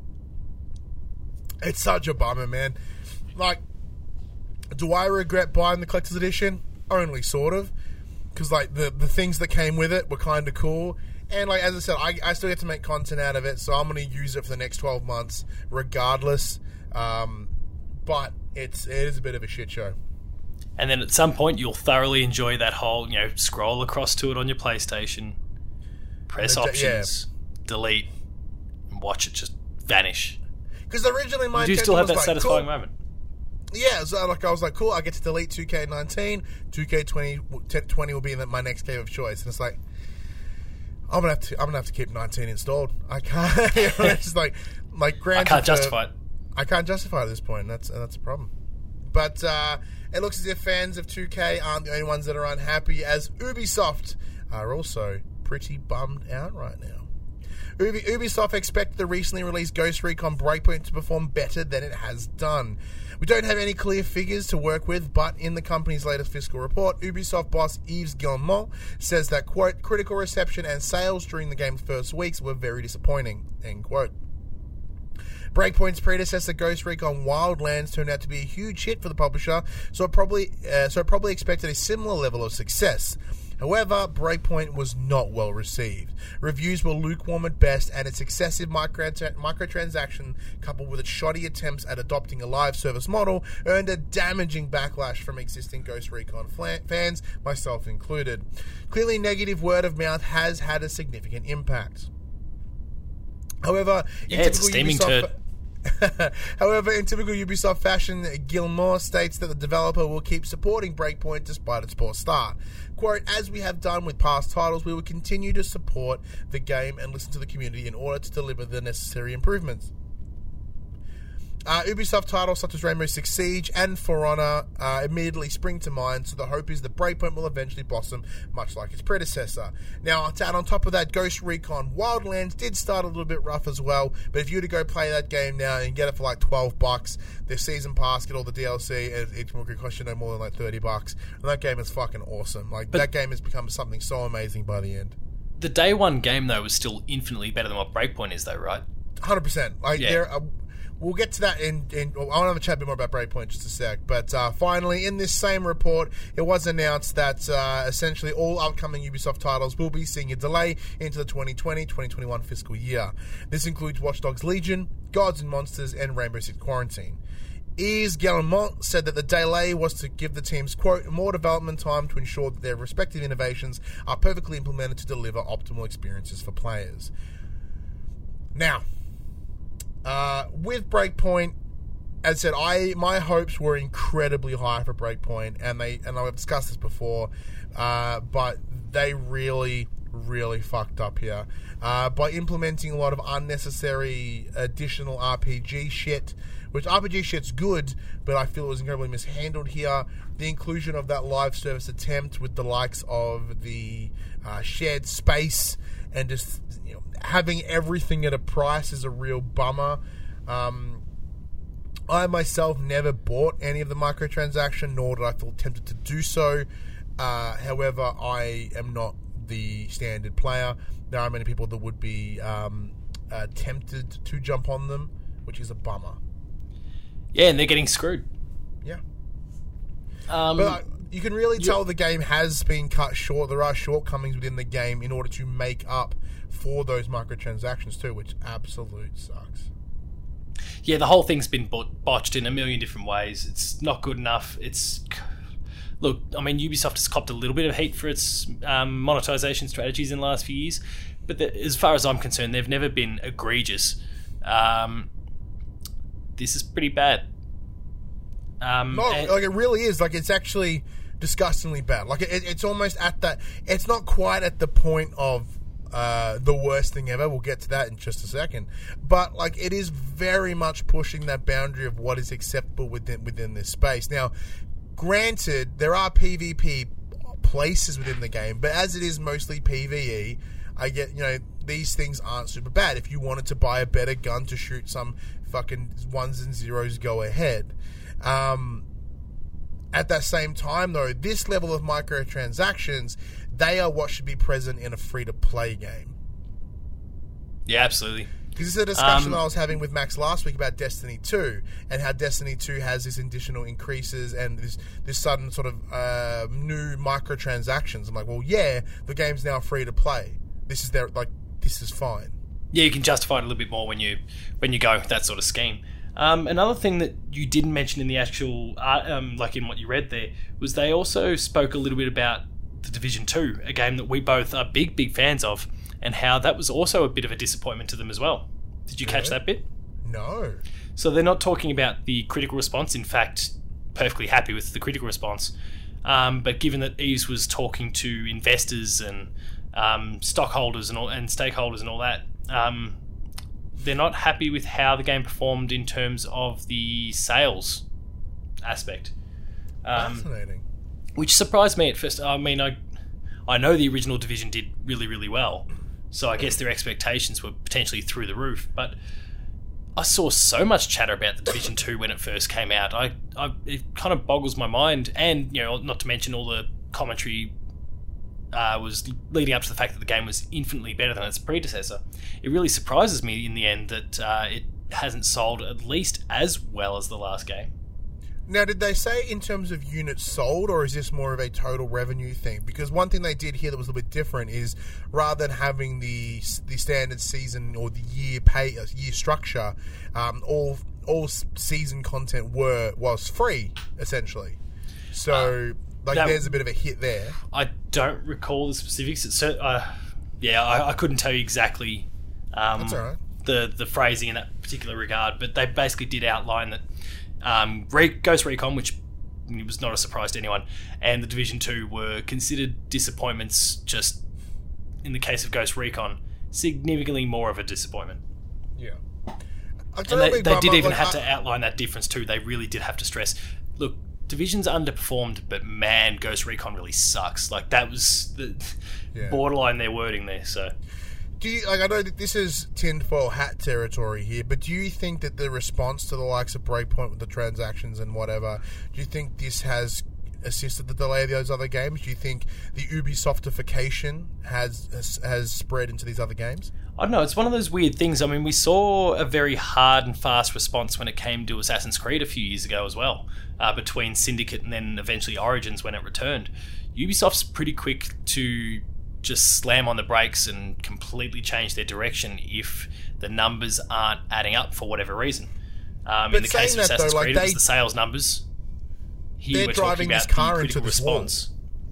It's such a bummer, man. Like, do I regret buying the collector's edition? Only sort of. Because, the things that came with it were kind of cool. And, as I said, I still get to make content out of it, so I'm going to use it for the next 12 months regardless. But it is a bit of a shit show. And then at some point, you'll thoroughly enjoy that whole, scroll across to it on your PlayStation, press options, delete, and watch it just vanish. Because originally my You do intention still have was that like, satisfying cool. moment. Yeah, so like I was like, cool, I get to delete 2K19, 2K20 will be in my next game of choice, and it's like, I'm gonna have to keep 19 installed. I can't. You know, it's just like granted, I can't justify it. I can't justify it at this point. That's a problem. But it looks as if fans of 2K aren't the only ones that are unhappy, as Ubisoft are also pretty bummed out right now. Ubisoft expect the recently released Ghost Recon Breakpoint to perform better than it has done. We don't have any clear figures to work with, but in the company's latest fiscal report, Ubisoft boss Yves Guillemot says that, quote, critical reception and sales during the game's first weeks were very disappointing, end quote. Breakpoint's predecessor, Ghost Recon Wildlands, turned out to be a huge hit for the publisher, so it probably expected a similar level of success. However, Breakpoint was not well received. Reviews were lukewarm at best, and its excessive microtransaction, coupled with its shoddy attempts at adopting a live service model, earned a damaging backlash from existing Ghost Recon fans, myself included. Clearly, negative word of mouth has had a significant impact. However, it's a steaming turd. However, in typical Ubisoft fashion, Gilmore states that the developer will keep supporting Breakpoint despite its poor start. Quote, as we have done with past titles, we will continue to support the game and listen to the community in order to deliver the necessary improvements. Ubisoft titles such as Rainbow Six Siege and For Honor immediately spring to mind, so the hope is that Breakpoint will eventually blossom, much like its predecessor. Now, to add on top of that, Ghost Recon Wildlands did start a little bit rough as well, but if you were to go play that game now and get it for like $12, the season pass, get all the DLC, it will cost you no more than like $30, and that game is fucking awesome. That game has become something so amazing by the end. The day one game, though, was still infinitely better than what Breakpoint is, though, right? 100%. We'll get to that in I want to have a chat a bit more about Breakpoint in just a sec. But finally, in this same report, it was announced that essentially all upcoming Ubisoft titles will be seeing a delay into the 2020-2021 fiscal year. This includes Watch Dogs Legion, Gods and Monsters, and Rainbow Six Quarantine. Yves Guillemot said that the delay was to give the teams, quote, more development time to ensure that their respective innovations are perfectly implemented to deliver optimal experiences for players. Now, with Breakpoint, as I said, my hopes were incredibly high for Breakpoint, and I've discussed this before, but they really fucked up here by implementing a lot of unnecessary additional RPG shit. Which RPG shit's good, but I feel it was incredibly mishandled here. The inclusion of that live service attempt with the likes of the shared space and just having everything at a price is a real bummer. I myself never bought any of the microtransaction, nor did I feel tempted to do so. However, I am not the standard player. There are many people that would be tempted to jump on them, which is a bummer. Yeah, and they're getting screwed. Yeah. But you can really tell the game has been cut short. There are shortcomings within the game in order to make up for those microtransactions too, which absolutely sucks. Yeah, the whole thing's been botched in a million different ways. It's not good enough. Look, I mean, Ubisoft has copped a little bit of heat for its monetization strategies in the last few years, but as far as I'm concerned, they've never been egregious. This is pretty bad. It really is. It's actually disgustingly bad. It's almost at that. It's not quite at the point of the worst thing ever. We'll get to that in just a second. But it is very much pushing that boundary of what is acceptable within this space. Now, granted, there are PvP places within the game, but as it is mostly PvE, I get these things aren't super bad. If you wanted to buy a better gun to shoot some fucking ones and zeros, go ahead. At that same time, though, this level of microtransactions, they are what should be present in a free-to-play game. Yeah, absolutely. Because this is a discussion I was having with Max last week about Destiny 2, and how Destiny 2 has this additional increases and this sudden sort of new microtransactions. I'm like, well, yeah, the game's now free-to-play. This is fine. Yeah, you can justify it a little bit more when you go with that sort of scheme. Another thing that you didn't mention in the actual, in what you read there, was they also spoke a little bit about The Division 2, a game that we both are big fans of, and how that was also a bit of a disappointment to them as well. Did you catch that bit? No. So they're not talking about the critical response. In fact, perfectly happy with the critical response. But given that Eves was talking to investors and stockholders and stakeholders and all that, they're not happy with how the game performed in terms of the sales aspect. Fascinating. Which surprised me at first. I mean, I know the original Division did really, really well, so I guess their expectations were potentially through the roof. But I saw so much chatter about the Division 2 when it first came out. It kind of boggles my mind, and not to mention all the commentary was leading up to the fact that the game was infinitely better than its predecessor. It really surprises me in the end that it hasn't sold at least as well as the last game. Now, did they say in terms of units sold, or is this more of a total revenue thing? Because one thing they did here that was a little bit different is rather than having the standard season or the year structure, all season content was free essentially. So there's a bit of a hit there. I don't recall the specifics. I couldn't tell you exactly. That's all right. The phrasing in that particular regard, but they basically did outline that. Ghost Recon, which was not a surprise to anyone, and the Division 2 were considered disappointments. Just in the case of Ghost Recon, significantly more of a disappointment. Yeah, and they did even have to outline that difference too. They really did have to stress, look, Division's underperformed, but man, Ghost Recon really sucks. Like, that was the borderline their wording there. So. Do you, I know that this is tinfoil hat territory here, but do you think that the response to the likes of Breakpoint with the transactions and whatever, do you think this has assisted the delay of those other games? Do you think the Ubisoftification has spread into these other games? I don't know. It's one of those weird things. I mean, we saw a very hard and fast response when it came to Assassin's Creed a few years ago as well, between Syndicate and then eventually Origins when it returned. Ubisoft's pretty quick to just slam on the brakes and completely change their direction if the numbers aren't adding up for whatever reason. In the case of Assassin's Creed, it was the sales numbers. Here we're talking about the critical response.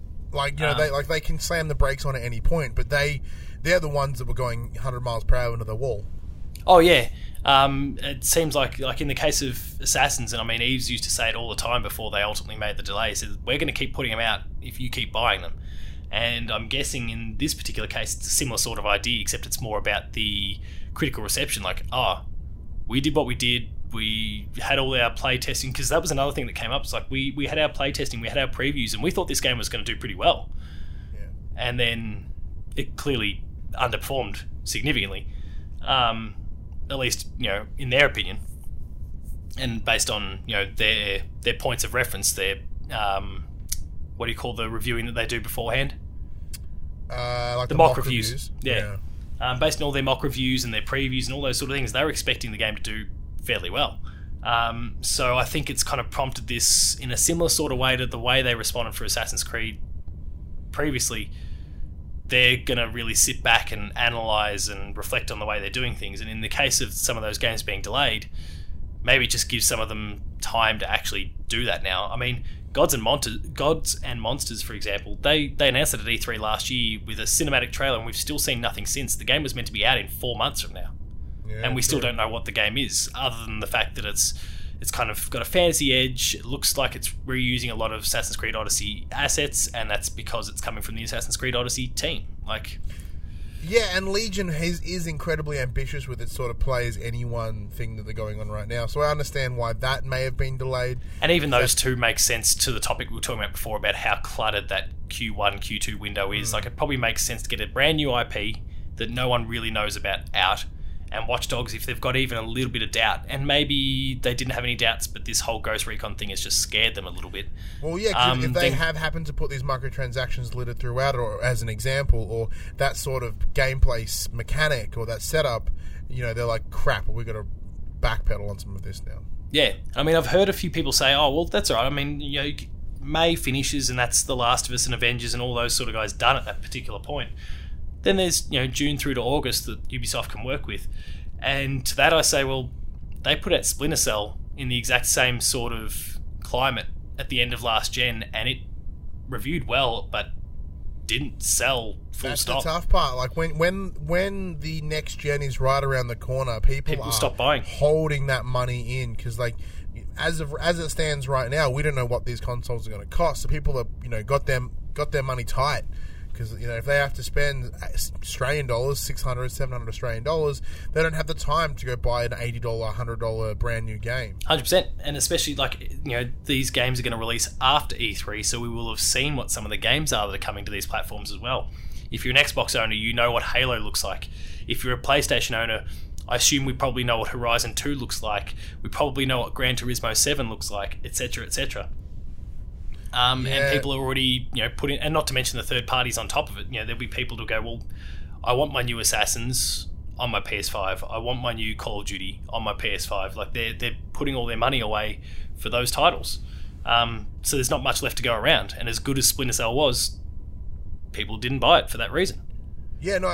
They can slam the brakes on at any point, but they're the ones that were going 100 miles per hour into the wall. Oh yeah, it seems like in the case of Assassins, and I mean Eves used to say it all the time before they ultimately made the delay. He said, "We're going to keep putting them out if you keep buying them." And I'm guessing in this particular case, it's a similar sort of idea, except it's more about the critical reception. Like, we did what we did. We had all our play testing, because that was another thing that came up. It's like we had our play testing, we had our previews, and we thought this game was going to do pretty well. Yeah. And then it clearly underperformed significantly, at least in their opinion, and based on their points of reference, their what do you call the reviewing that they do beforehand? Like the mock reviews. Yeah. Based on all their mock reviews and their previews and all those sort of things, they were expecting the game to do fairly well. So I think it's kind of prompted this in a similar sort of way to the way they responded for Assassin's Creed previously. They're going to really sit back and analyse and reflect on the way they're doing things. And in the case of some of those games being delayed, maybe just give some of them time to actually do that now. I mean, Gods and Monsters, for example, they announced it at E3 last year with a cinematic trailer, and we've still seen nothing since. The game was meant to be out in 4 months from now, and we still don't know what the game is, other than the fact that it's kind of got a fantasy edge. It looks like it's reusing a lot of Assassin's Creed Odyssey assets, and that's because it's coming from the Assassin's Creed Odyssey team. Yeah, and Legion is incredibly ambitious with its sort of play as anyone thing that they're going on right now. So I understand why that may have been delayed. And even those two make sense to the topic we were talking about before about how cluttered that Q1, Q2 window is. Like, it probably makes sense to get a brand new IP that no one really knows about out, and Watch Dogs, if they've got even a little bit of doubt, and maybe they didn't have any doubts, but this whole Ghost Recon thing has just scared them a little bit. Well, yeah, 'cause if they have happened to put these microtransactions littered throughout, or as an example, or that sort of gameplay mechanic or that setup, they're like, crap, we've got to backpedal on some of this now. Yeah, I mean, I've heard a few people say, oh, well, that's all right. I mean, May finishes, and that's The Last of Us and Avengers and all those sort of guys done at that particular point. Then there's June through to August that Ubisoft can work with, and to that I say, well, they put out Splinter Cell in the exact same sort of climate at the end of last gen, and it reviewed well, but didn't sell full That's stop. the tough part. Like when the next gen is right around the corner, people are stop buying, holding that money in, because like as it stands right now, we don't know what these consoles are going to cost. So people are got their money tight, because if they have to spend Australian dollars, 600, 700 Australian dollars, they don't have the time to go buy an $80, $100 brand new game. 100%, and especially these games are going to release after E3, so we will have seen what some of the games are that are coming to these platforms as well. If you're an Xbox owner, you know what Halo looks like. If you're a PlayStation owner, I assume we probably know what Horizon 2 looks like. We probably know what Gran Turismo 7 looks like, etc., etc. And people are already, putting, and not to mention the third parties on top of it. There'll be people who go, well, I want my new Assassins on my PS5. I want my new Call of Duty on my PS5. Like they're putting all their money away for those titles. So there's not much left to go around. And as good as Splinter Cell was, people didn't buy it for that reason. Yeah, no,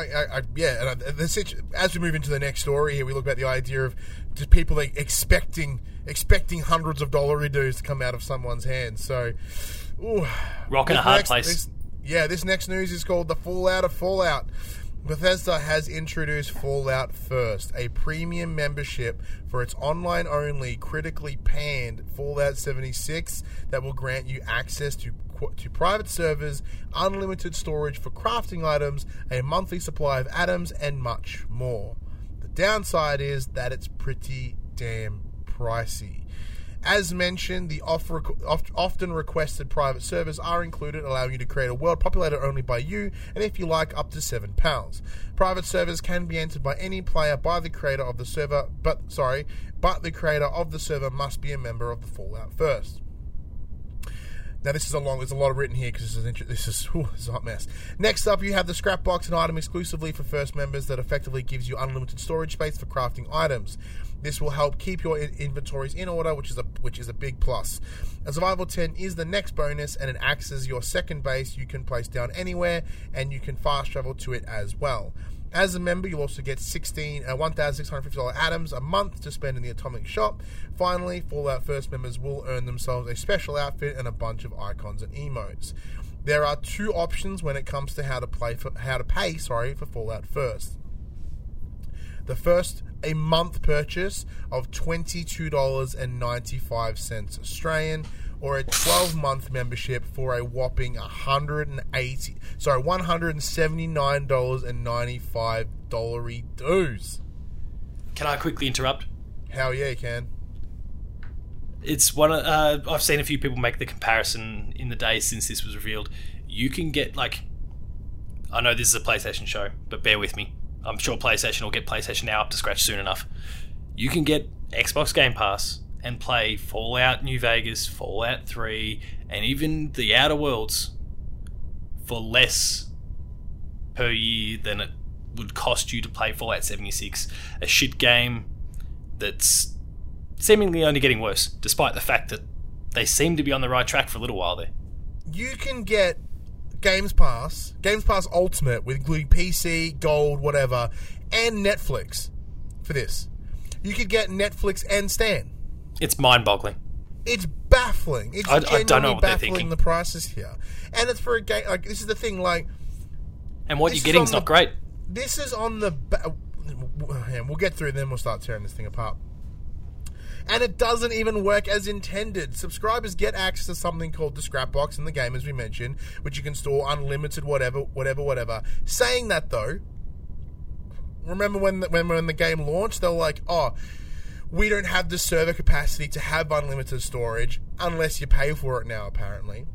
as we move into the next story here, we look at the idea of just people expecting hundreds of $dollar-a-doos to come out of someone's hands. So, rocking a hard place. This next news is called the Fallout of Fallout. Bethesda has introduced Fallout First, a premium membership for its online-only, critically panned Fallout 76 that will grant you access to private servers, unlimited storage for crafting items, a monthly supply of atoms, and much more. The downside is that it's pretty damn pricey. As mentioned, the often requested private servers are included, allowing you to create a world populated only by you, and if you like, up to £7. Private servers can be entered by any player by the creator of the server, but the creator of the server must be a member of the Fallout First. Now, there's a lot of written here because this is a hot mess. Next up, you have the Scrap Box, an item exclusively for First members that effectively gives you unlimited storage space for crafting items. This will help keep your inventories in order, which is a big plus. A Survival Tent is the next bonus, and it acts as your second base you can place down anywhere, and you can fast travel to it as well. As a member, you'll also get $1,650 atoms a month to spend in the Atomic Shop. Finally, Fallout First members will earn themselves a special outfit and a bunch of icons and emotes. There are two options when it comes to how to pay for Fallout First. The first, a month purchase of $22.95 Australian, or a 12-month membership for a whopping $179.95 dues. Can I quickly interrupt? Hell yeah, you can. It's one. I've seen a few people make the comparison in the days since this was revealed. You can get I know this is a PlayStation show, but bear with me. I'm sure PlayStation will get PlayStation Now up to scratch soon enough. You can get Xbox Game Pass and play Fallout New Vegas, Fallout 3, and even the Outer Worlds for less per year than it would cost you to play Fallout 76, a shit game that's seemingly only getting worse, despite the fact that they seem to be on the right track for a little while there. You can get Games Pass Ultimate, with including PC, Gold, whatever, and Netflix for this. You could get Netflix and Stan. It's mind-boggling. It's baffling. It's I don't know what they're baffling, thinking. the prices here. And it's for a game, this is the thing, and what you're getting is not great. This is on the... we'll get through it, then we'll start tearing this thing apart. And it doesn't even work as intended. Subscribers get access to something called the Scrap Box in the game, as we mentioned, which you can store unlimited whatever. Saying that, though, remember when the game launched, they were like, we don't have the server capacity to have unlimited storage unless you pay for it now, apparently.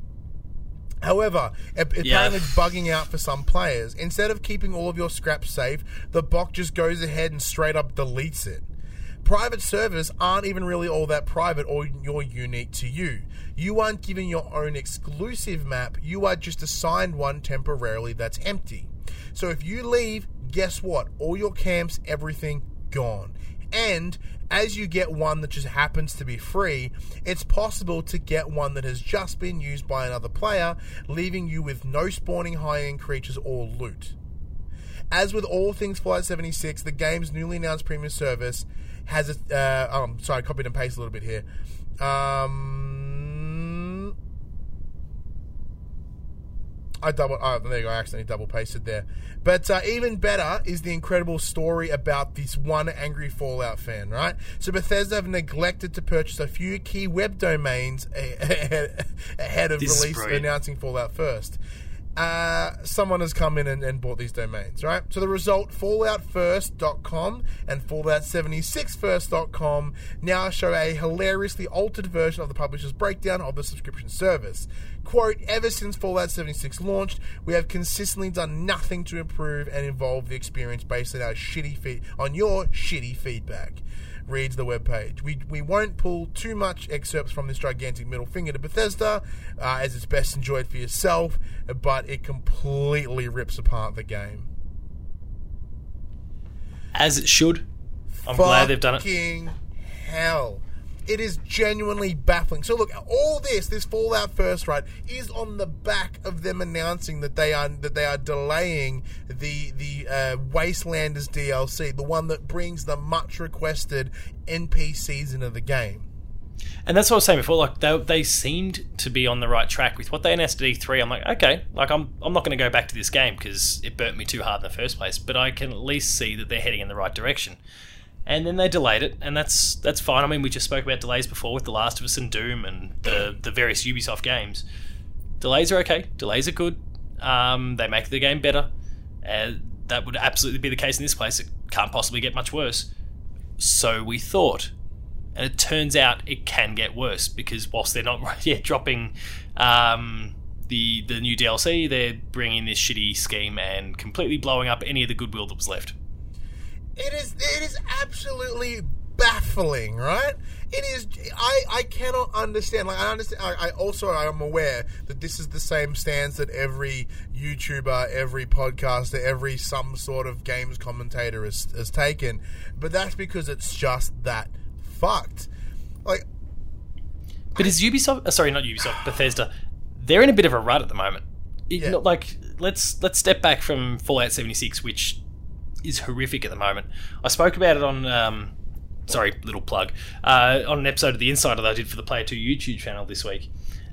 However, apparently it's bugging out for some players. Instead of keeping all of your scraps safe, the box just goes ahead and straight up deletes it. Private servers aren't even really all that private or unique to you. You aren't given your own exclusive map, you are just assigned one temporarily that's empty. So if you leave, guess what? All your camps, everything, gone. And as you get one that just happens to be free, it's possible to get one that has just been used by another player, leaving you with no spawning high-end creatures or loot. As with all things Fallout 76, the game's newly announced premium service has a... I copied and pasted a little bit here. there you go. I accidentally double pasted there. But even better is the incredible story about this one angry Fallout fan, right? So Bethesda have neglected to purchase a few key web domains ahead of announcing Fallout First. Someone has come in and bought these domains, right? So the result, falloutfirst.com and fallout76first.com now show a hilariously altered version of the publisher's breakdown of the subscription service. Quote, ever since Fallout 76 launched, we have consistently done nothing to improve and evolve the experience based on your shitty feedback. Reads the webpage. We won't pull too much excerpts from this gigantic middle finger to Bethesda, as it's best enjoyed for yourself, but it completely rips apart the game. As it should. I'm glad they've done it. Fucking hell. It is genuinely baffling. So look, all this Fallout First, right, is on the back of them announcing that they are delaying the Wastelanders DLC, the one that brings the much requested NPCs into the game. And that's what I was saying before. Like they seemed to be on the right track with what they announced at E3. I'm like, okay, like I'm not going to go back to this game because it burnt me too hard in the first place. But I can at least see that they're heading in the right direction. And then they delayed it, and that's fine. I mean, we just spoke about delays before with The Last of Us and Doom and the various Ubisoft games. Delays are okay. Delays are good. They make the game better. That would absolutely be the case in this place. It can't possibly get much worse. So we thought. And it turns out it can get worse, because whilst they're not yet dropping the new DLC, they're bringing this shitty scheme and completely blowing up any of the goodwill that was left. It is absolutely baffling, right? It is. I cannot understand. Like, I understand. I am aware that this is the same stance that every YouTuber, every podcaster, every some sort of games commentator has taken. But that's because it's just that fucked. Like, but is Ubisoft? Sorry, not Ubisoft. Bethesda. They're in a bit of a rut at the moment. Not like let's step back from Fallout 76, which is horrific at the moment. I spoke about it on little plug on an episode of The Insider that I did for the Player 2 YouTube channel this week.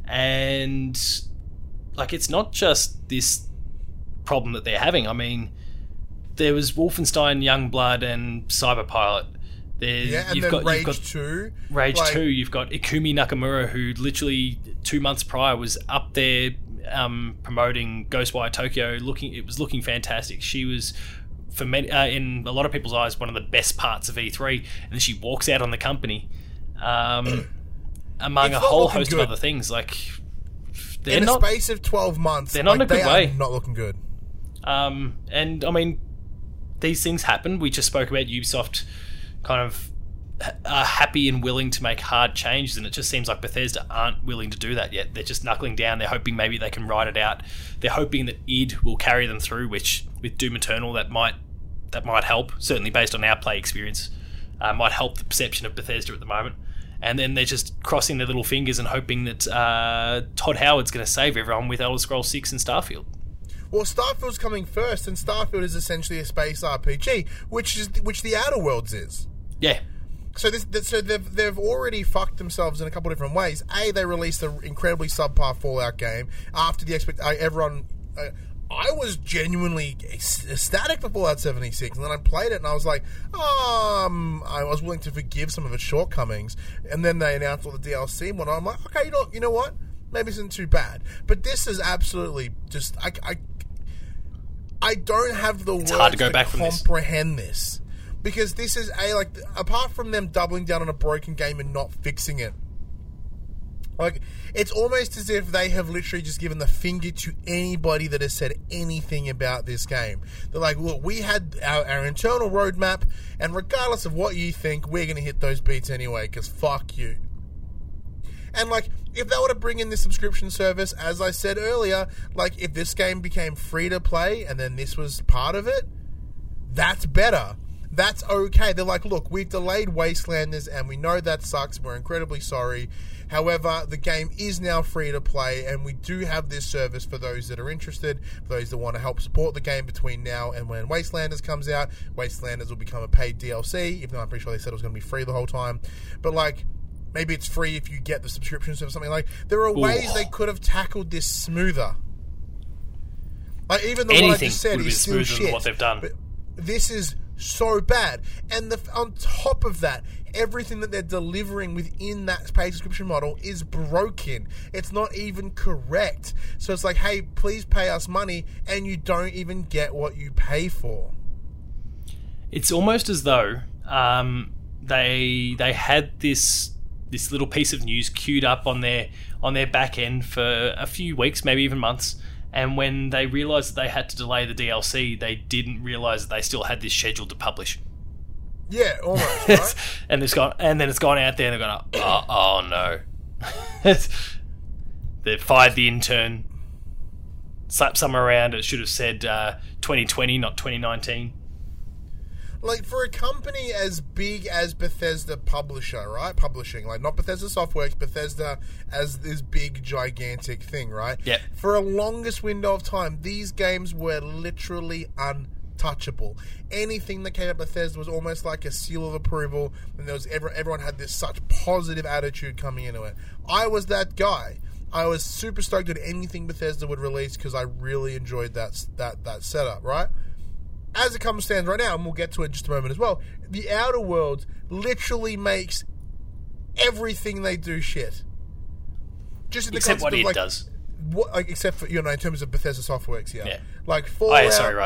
And like, it's not just this problem that they're having. I mean, there was Wolfenstein Youngblood and Cyberpilot. You've got Rage 2. Rage 2. You've got Ikumi Nakamura, who literally 2 months prior was up there promoting Ghostwire Tokyo. It was looking fantastic. She was, for many, in a lot of people's eyes, one of the best parts of E3, and then she walks out on the company among a whole host of other things. Like, in a space of 12 months, they're not in a good way. Not looking good. And I mean, these things happen. We just spoke about Ubisoft kind of are happy and willing to make hard changes, and it just seems like Bethesda aren't willing to do that yet. They're just knuckling down. They're hoping maybe they can ride it out. They're hoping that id will carry them through, which with Doom Eternal that might help, certainly based on our play experience, might help the perception of Bethesda at the moment. And then they're just crossing their little fingers and hoping that Todd Howard's going to save everyone with Elder Scrolls 6 and Starfield. Well, Starfield's coming first, and Starfield is essentially a space RPG, which the Outer Worlds is. Yeah. So they've already fucked themselves in a couple of different ways. They released an incredibly subpar Fallout game after the everyone. I was genuinely ecstatic for Fallout 76, and then I played it and I was like, I was willing to forgive some of its shortcomings. And then they announced all the DLC, and I'm like, okay, you know what? Maybe it's not too bad. But this is absolutely just I don't have the words to comprehend this. Because this is apart from them doubling down on a broken game and not fixing it, like, it's almost as if they have literally just given the finger to anybody that has said anything about this game. They're like, look, we had our internal roadmap, and regardless of what you think, we're going to hit those beats anyway, because fuck you. And, like, if they were to bring in this subscription service, as I said earlier, like, if this game became free to play and then this was part of it, that's better. That's okay. They're like, look, we've delayed Wastelanders and we know that sucks. We're incredibly sorry. However, the game is now free to play, and we do have this service for those that are interested, for those that want to help support the game between now and when Wastelanders comes out. Wastelanders will become a paid DLC, even though I'm pretty sure they said it was going to be free the whole time. But, like, maybe it's free if you get the subscription service or something. Like, there are ways they could have tackled this smoother. Like, even the one I Anything just said would have is been still smoother than shit. what they've done. But this is so bad. And on top of that, everything that they're delivering within that paid subscription model is broken. It's not even correct. So it's like, hey, please pay us money, and you don't even get what you pay for. It's almost as though they had this little piece of news queued up on their back end for a few weeks, maybe even months. And when they realised that they had to delay the DLC, they didn't realise that they still had this scheduled to publish. Yeah, almost, right? and it's gone out there, and they've gone, oh no. They've fired the intern, slapped something around. It should have said 2020, not 2019. Like, for a company as big as Bethesda publisher, right? Publishing, like, not Bethesda Softworks, Bethesda as this big, gigantic thing, right? Yep. For a longest window of time, these games were literally untouchable. Anything that came out of Bethesda was almost like a seal of approval, and there was everyone had this such positive attitude coming into it. I was that guy. I was super stoked at anything Bethesda would release because I really enjoyed that setup, right? As it stands right now, and we'll get to it in just a moment as well, the Outer Worlds literally makes everything they do shit. Just in the Except what concept it of, like, does. Except for, in terms of Bethesda Softworks, yeah. Yeah. Like Fallout, Right.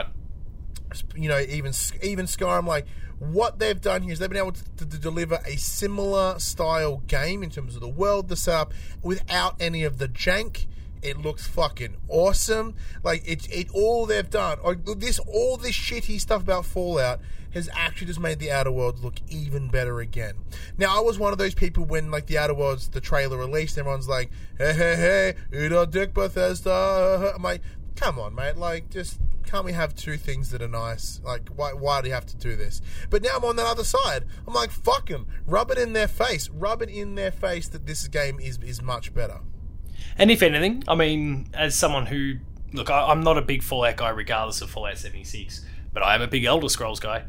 even Skyrim, like, what they've done here is they've been able to deliver a similar style game in terms of the world, the setup, without any of the jank. It looks fucking awesome. Like, it all they've done, all this shitty stuff about Fallout has actually just made the Outer Worlds look even better again. Now, I was one of those people when, like, the Outer Worlds, the trailer released, everyone's like, hey, eat our dick, Bethesda. I'm like, come on, mate. Like, just, can't we have two things that are nice? Like, why do you have to do this? But now I'm on that other side. I'm like, fuck them. Rub it in their face. Rub it in their face that this game is much better. And if anything, I mean, as someone who... Look, I'm not a big Fallout guy regardless of Fallout 76, but I am a big Elder Scrolls guy.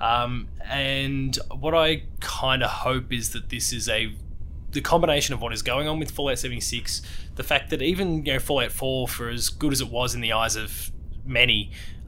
And what I kind of hope is that this is the combination of what is going on with Fallout 76, the fact that even Fallout 4, for as good as it was in the eyes of many,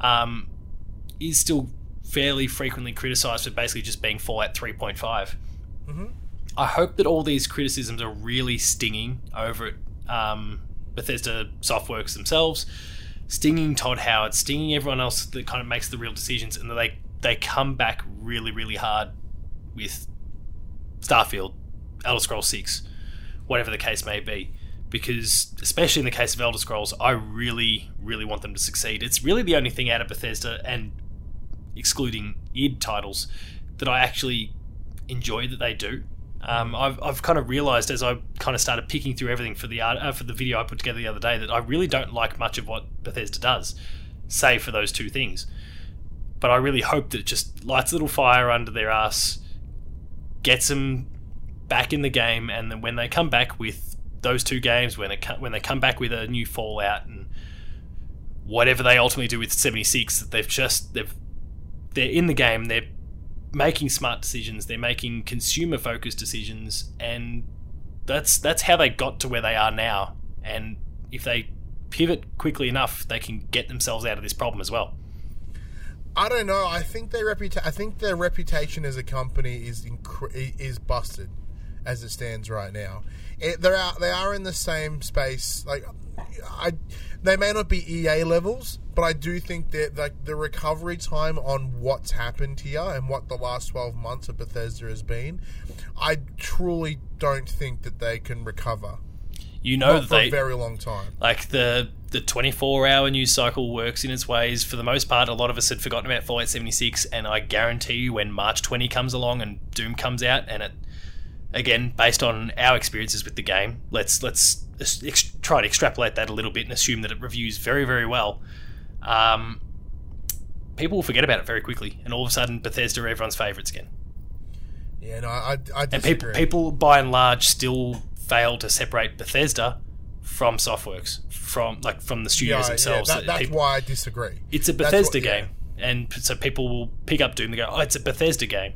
is still fairly frequently criticised for basically just being Fallout 3.5. Mm-hmm. I hope that all these criticisms are really stinging over at Bethesda Softworks themselves, stinging Todd Howard, stinging everyone else that kind of makes the real decisions, and that they come back really, really hard with Starfield, Elder Scrolls 6, whatever the case may be. Because, especially in the case of Elder Scrolls, I really, really want them to succeed. It's really the only thing out of Bethesda, and excluding id titles, that I actually enjoy that they do. I've kind of realised as I kind of started picking through everything for the video I put together the other day that I really don't like much of what Bethesda does, save for those two things. But I really hope that it just lights a little fire under their ass, gets them back in the game, and then when they come back with those two games, when they come back with a new Fallout and whatever they ultimately do with 76, that they're in the game, they're making smart decisions, they're making consumer focused decisions, and that's how they got to where they are now. And if they pivot quickly enough, they can get themselves out of this problem as well. I don't know. I think their reputation as a company is busted as it stands right now. They are in the same space. Like, they may not be EA levels, but I do think that, like, the recovery time on what's happened here and what the last 12 months of Bethesda has been, I truly don't think that they can recover. Not for a very long time. Like, the 24-hour news cycle works in its ways. For the most part, a lot of us had forgotten about Fallout 76, and I guarantee you when March 20 comes along and Doom comes out, and it, again, based on our experiences with the game, let's try to extrapolate that a little bit and assume that it reviews very, very well. People will forget about it very quickly, and all of a sudden Bethesda are everyone's favourites again. Yeah, no, I disagree. And people by and large still fail to separate Bethesda from Softworks, from the studios themselves. Yeah, that's why I disagree. It's a Bethesda game, and so people will pick up Doom and go, "Oh, it's a Bethesda game,"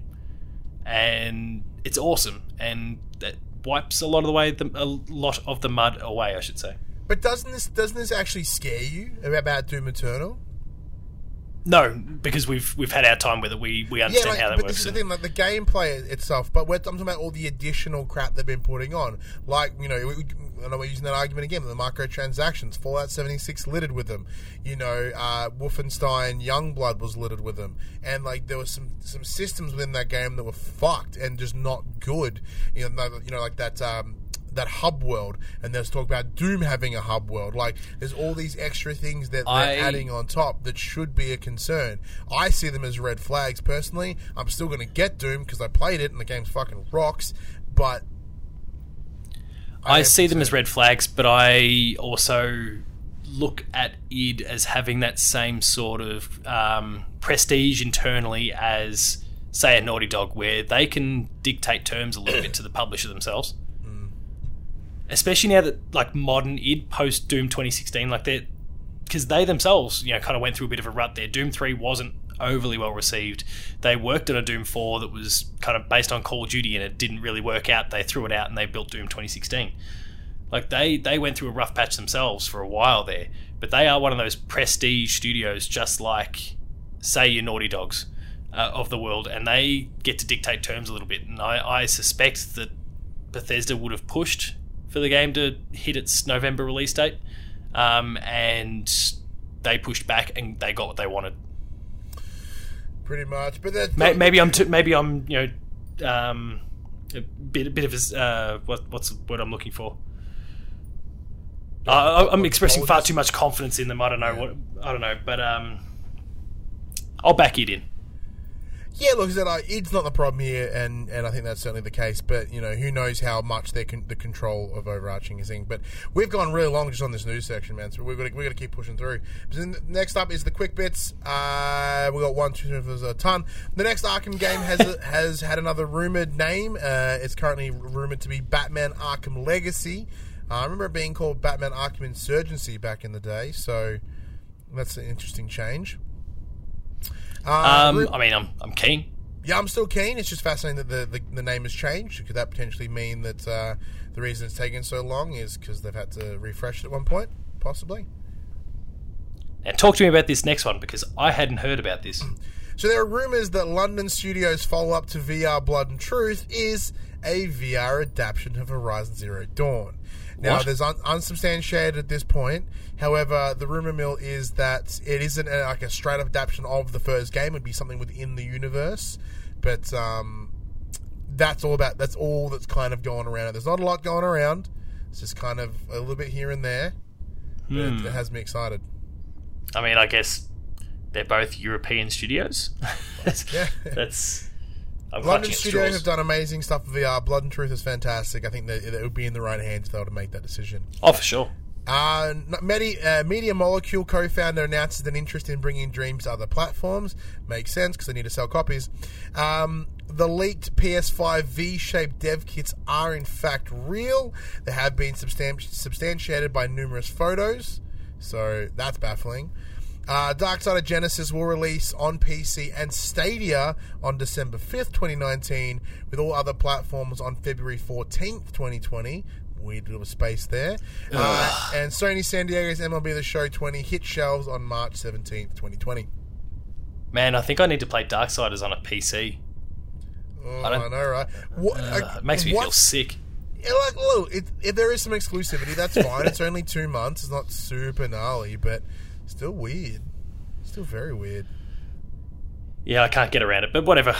and it's awesome, and that wipes a lot of the mud away, I should say. But doesn't this actually scare you about Doom Eternal? No, because we've had our time with it. We understand how that but works. This is the thing, like the gameplay itself. But I'm talking about all the additional crap they've been putting on. Like, you know, I know we're using that argument again. The microtransactions, Fallout 76 littered with them. You know, Wolfenstein Youngblood was littered with them. And like there was some systems within that game that were fucked and just not good. You know, like that hub world, and there's talk about Doom having a hub world. Like, there's all these extra things that they're adding on top that should be a concern. I see them as red flags, personally. I'm still going to get Doom because I played it and the game fucking rocks, but... I see them as red flags, but I also look at id as having that same sort of prestige internally as, say, a Naughty Dog, where they can dictate terms a little bit to the publisher themselves. Especially now that, like, modern id post Doom 2016, like, because they themselves, you know, kind of went through a bit of a rut there. Doom 3 wasn't overly well received. They worked on a Doom 4 that was kind of based on Call of Duty, and it didn't really work out. They threw it out and they built Doom 2016. Like, they went through a rough patch themselves for a while there, but they are one of those prestige studios, just like, say, your Naughty Dogs of the world, and they get to dictate terms a little bit. And I suspect that Bethesda would have pushed for the game to hit its November release date, and they pushed back and they got what they wanted. Pretty much, but that's maybe I'm you know a bit of a what's the word I'm looking for? I'm expressing far too much confidence in them. I don't know, but I'll back it in. Yeah, look, id's not the problem here, and I think that's certainly the case. But you know, who knows how much the control of overarching is thing. But we've gone really long just on this news section, man. So we're gonna keep pushing through. So next up is the quick bits. We got 1, 2, 3, there's a ton. The next Arkham game has had another rumored name. It's currently rumored to be Batman Arkham Legacy. I remember it being called Batman Arkham Insurgency back in the day. So that's an interesting change. I mean, I'm keen. Yeah, I'm still keen. It's just fascinating that the name has changed. Could that potentially mean that the reason it's taken so long is because they've had to refresh it at one point? Possibly. Now, talk to me about this next one, because I hadn't heard about this. So there are rumours that London Studios' follow-up to VR Blood and Truth is a VR adaptation of Horizon Zero Dawn. Now, there's unsubstantiated at this point. However, the rumor mill is that it isn't like a straight-up adaptation of the first game. It would be something within the universe. But that's all that's kind of going around. There's not a lot going around. It's just kind of a little bit here and there. But it has me excited. I mean, I guess they're both European studios. London Studios have done amazing stuff with VR. Blood and Truth is fantastic. I think that it would be in the right hands if they were to make that decision. Oh, for sure. Media Molecule co-founder announces an interest in bringing Dreams to other platforms. Makes sense because they need to sell copies. The leaked PS5 V-shaped dev kits are in fact real. They have been substantiated by numerous photos, so that's baffling. Darksiders Genesis will release on PC and Stadia on December 5th, 2019, with all other platforms on February 14th, 2020. Weird little space there. And Sony San Diego's MLB The Show 20 hit shelves on March 17th, 2020. Man, I think I need to play Darksiders on a PC. Oh, I know, right? It makes me feel sick. Yeah, like, look, if there is some exclusivity, that's fine. It's only 2 months. It's not super gnarly, but still weird. Still very weird. Yeah, I can't get around it, but whatever.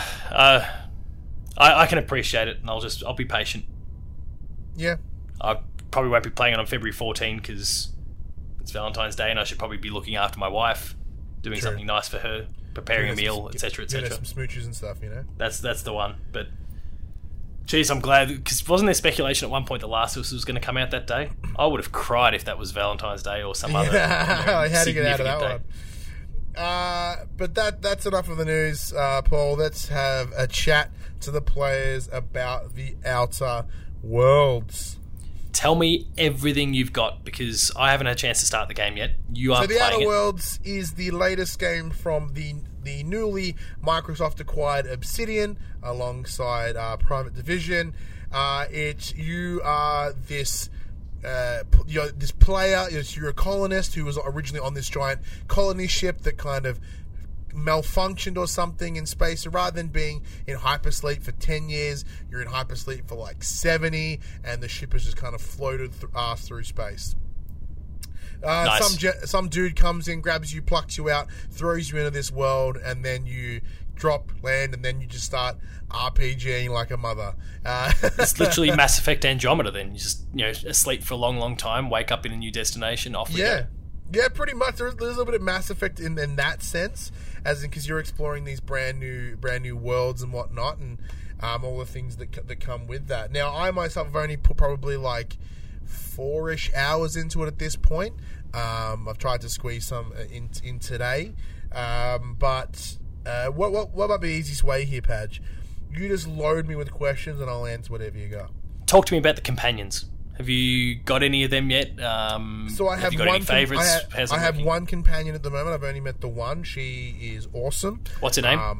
I can appreciate it, and I'll be patient. Yeah. I probably won't be playing it on February 14 because it's Valentine's Day, and I should probably be looking after my wife, doing something nice for her, preparing a meal, etc., etc. Some smooches and stuff, you know. That's the one. But geez, I'm glad, because wasn't there speculation at one point that Last of Us was going to come out that day? I would have cried if that was Valentine's Day or some other. I had to get out of that one. But that's enough of the news, Paul. Let's have a chat to the players about the Outer Worlds. Tell me everything you've got, because I haven't had a chance to start the game yet. You are playing it. So the Outer Worlds is the latest game from the newly Microsoft acquired Obsidian alongside Private Division. You are this this player, you're a colonist who was originally on this giant colony ship that kind of malfunctioned or something in space. So rather than being in hypersleep for 10 years, you're in hypersleep for like 70, and the ship has just kind of floated through space. Nice. Some dude comes in, grabs you, plucks you out, throws you into this world, and then you drop, land, and then you just start RPGing like a mother. It's literally Mass Effect Andromeda then. You just, asleep for a long, long time, wake up in a new destination, off we go. Yeah, pretty much. There's a little bit of Mass Effect in that sense, as in because you're exploring these brand new worlds and whatnot, and all the things that come with that. Now, I myself have only put probably like 4-ish hours into it at this point. I've tried to squeeze some in today, but what might be the easiest way here, Padge? You just load me with questions and I'll answer whatever you got. Talk to me about the companions. Have you got any of them yet? So I have you got one any favourites? I have one companion at the moment. I've only met the one. She is awesome. What's her name?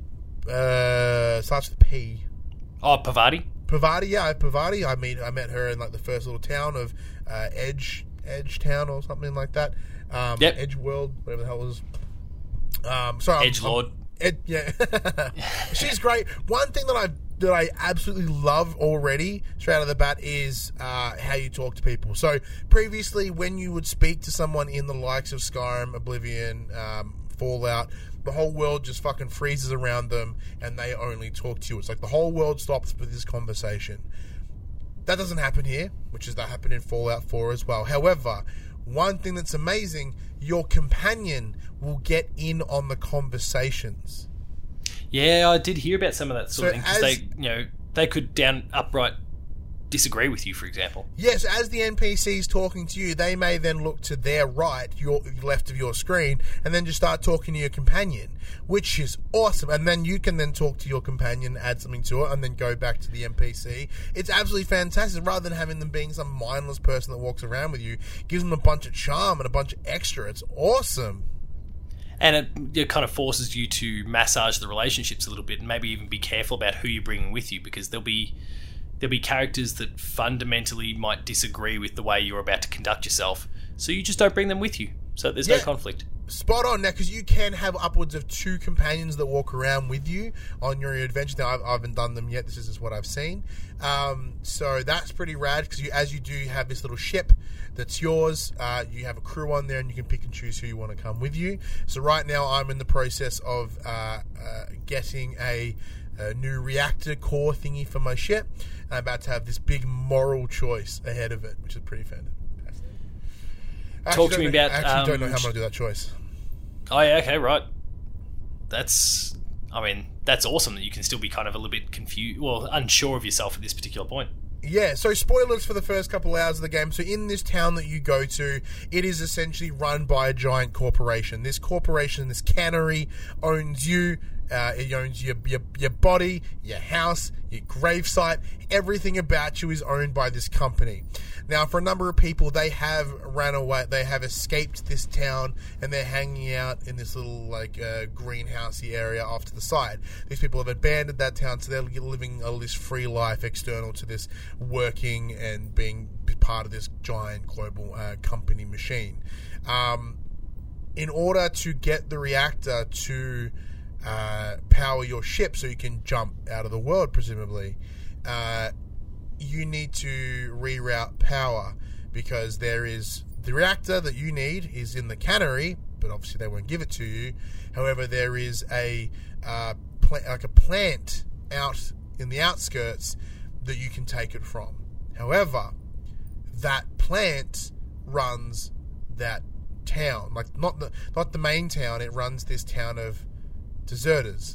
Starts with P. Oh, Pavati. Pavati, yeah, Pavati. I met her in like the first little town of Edge Town or something like that. Yep. Edge World, whatever the hell it was. Sorry, Edgelord. Yeah, she's great. One thing that I absolutely love already, straight out of the bat, is how you talk to people. So previously, when you would speak to someone in the likes of Skyrim, Oblivion, Fallout, the whole world just fucking freezes around them and they only talk to you. It's like the whole world stops for this conversation. That doesn't happen here, which is that happened in Fallout 4 as well. However, one thing that's amazing, your companion will get in on the conversations. Yeah, I did hear about some of that sort of thing, because they could outright disagree with you, for example. Yes, as the NPCs talking to you, they may then look to their right, your left of your screen, and then just start talking to your companion, which is awesome. And then you can then talk to your companion, add something to it, and then go back to the NPC. It's absolutely fantastic. Rather than having them being some mindless person that walks around with you, gives them a bunch of charm and a bunch of extra. It's awesome. And it kind of forces you to massage the relationships a little bit, and maybe even be careful about who you're bringing with you, because there'll be characters that fundamentally might disagree with the way you're about to conduct yourself, so you just don't bring them with you, so there's no conflict. Spot on. Now, because you can have upwards of 2 companions that walk around with you on your adventure. Now, I haven't done them yet. This is just what I've seen. So that's pretty rad, because as you do have this little ship that's yours, you have a crew on there, and you can pick and choose who you want to come with you. So right now, I'm in the process of getting a new reactor core thingy for my ship. I'm about to have this big moral choice ahead of it, which is pretty fantastic. Talk to me about... I actually don't know how I'm going to do that choice. Oh, yeah, okay, right. That's awesome that you can still be kind of a little bit confused, unsure of yourself at this particular point. Yeah, so spoilers for the first couple hours of the game. So in this town that you go to, it is essentially run by a giant corporation. This corporation, this cannery, owns you. It owns your body, your house, your gravesite. Everything about you is owned by this company. Now, for a number of people, they have ran away. They have escaped this town, and they're hanging out in this little greenhousey area off to the side. These people have abandoned that town, so they're living this free life external to this working and being part of this giant global company machine. In order to get the reactor to power your ship so you can jump out of the world, presumably, you need to reroute power, because there is the reactor that you need is in the cannery, but obviously they won't give it to you. However, there is a plant out in the outskirts that you can take it from. However, that plant runs that town, like not the main town. It runs this town of deserters.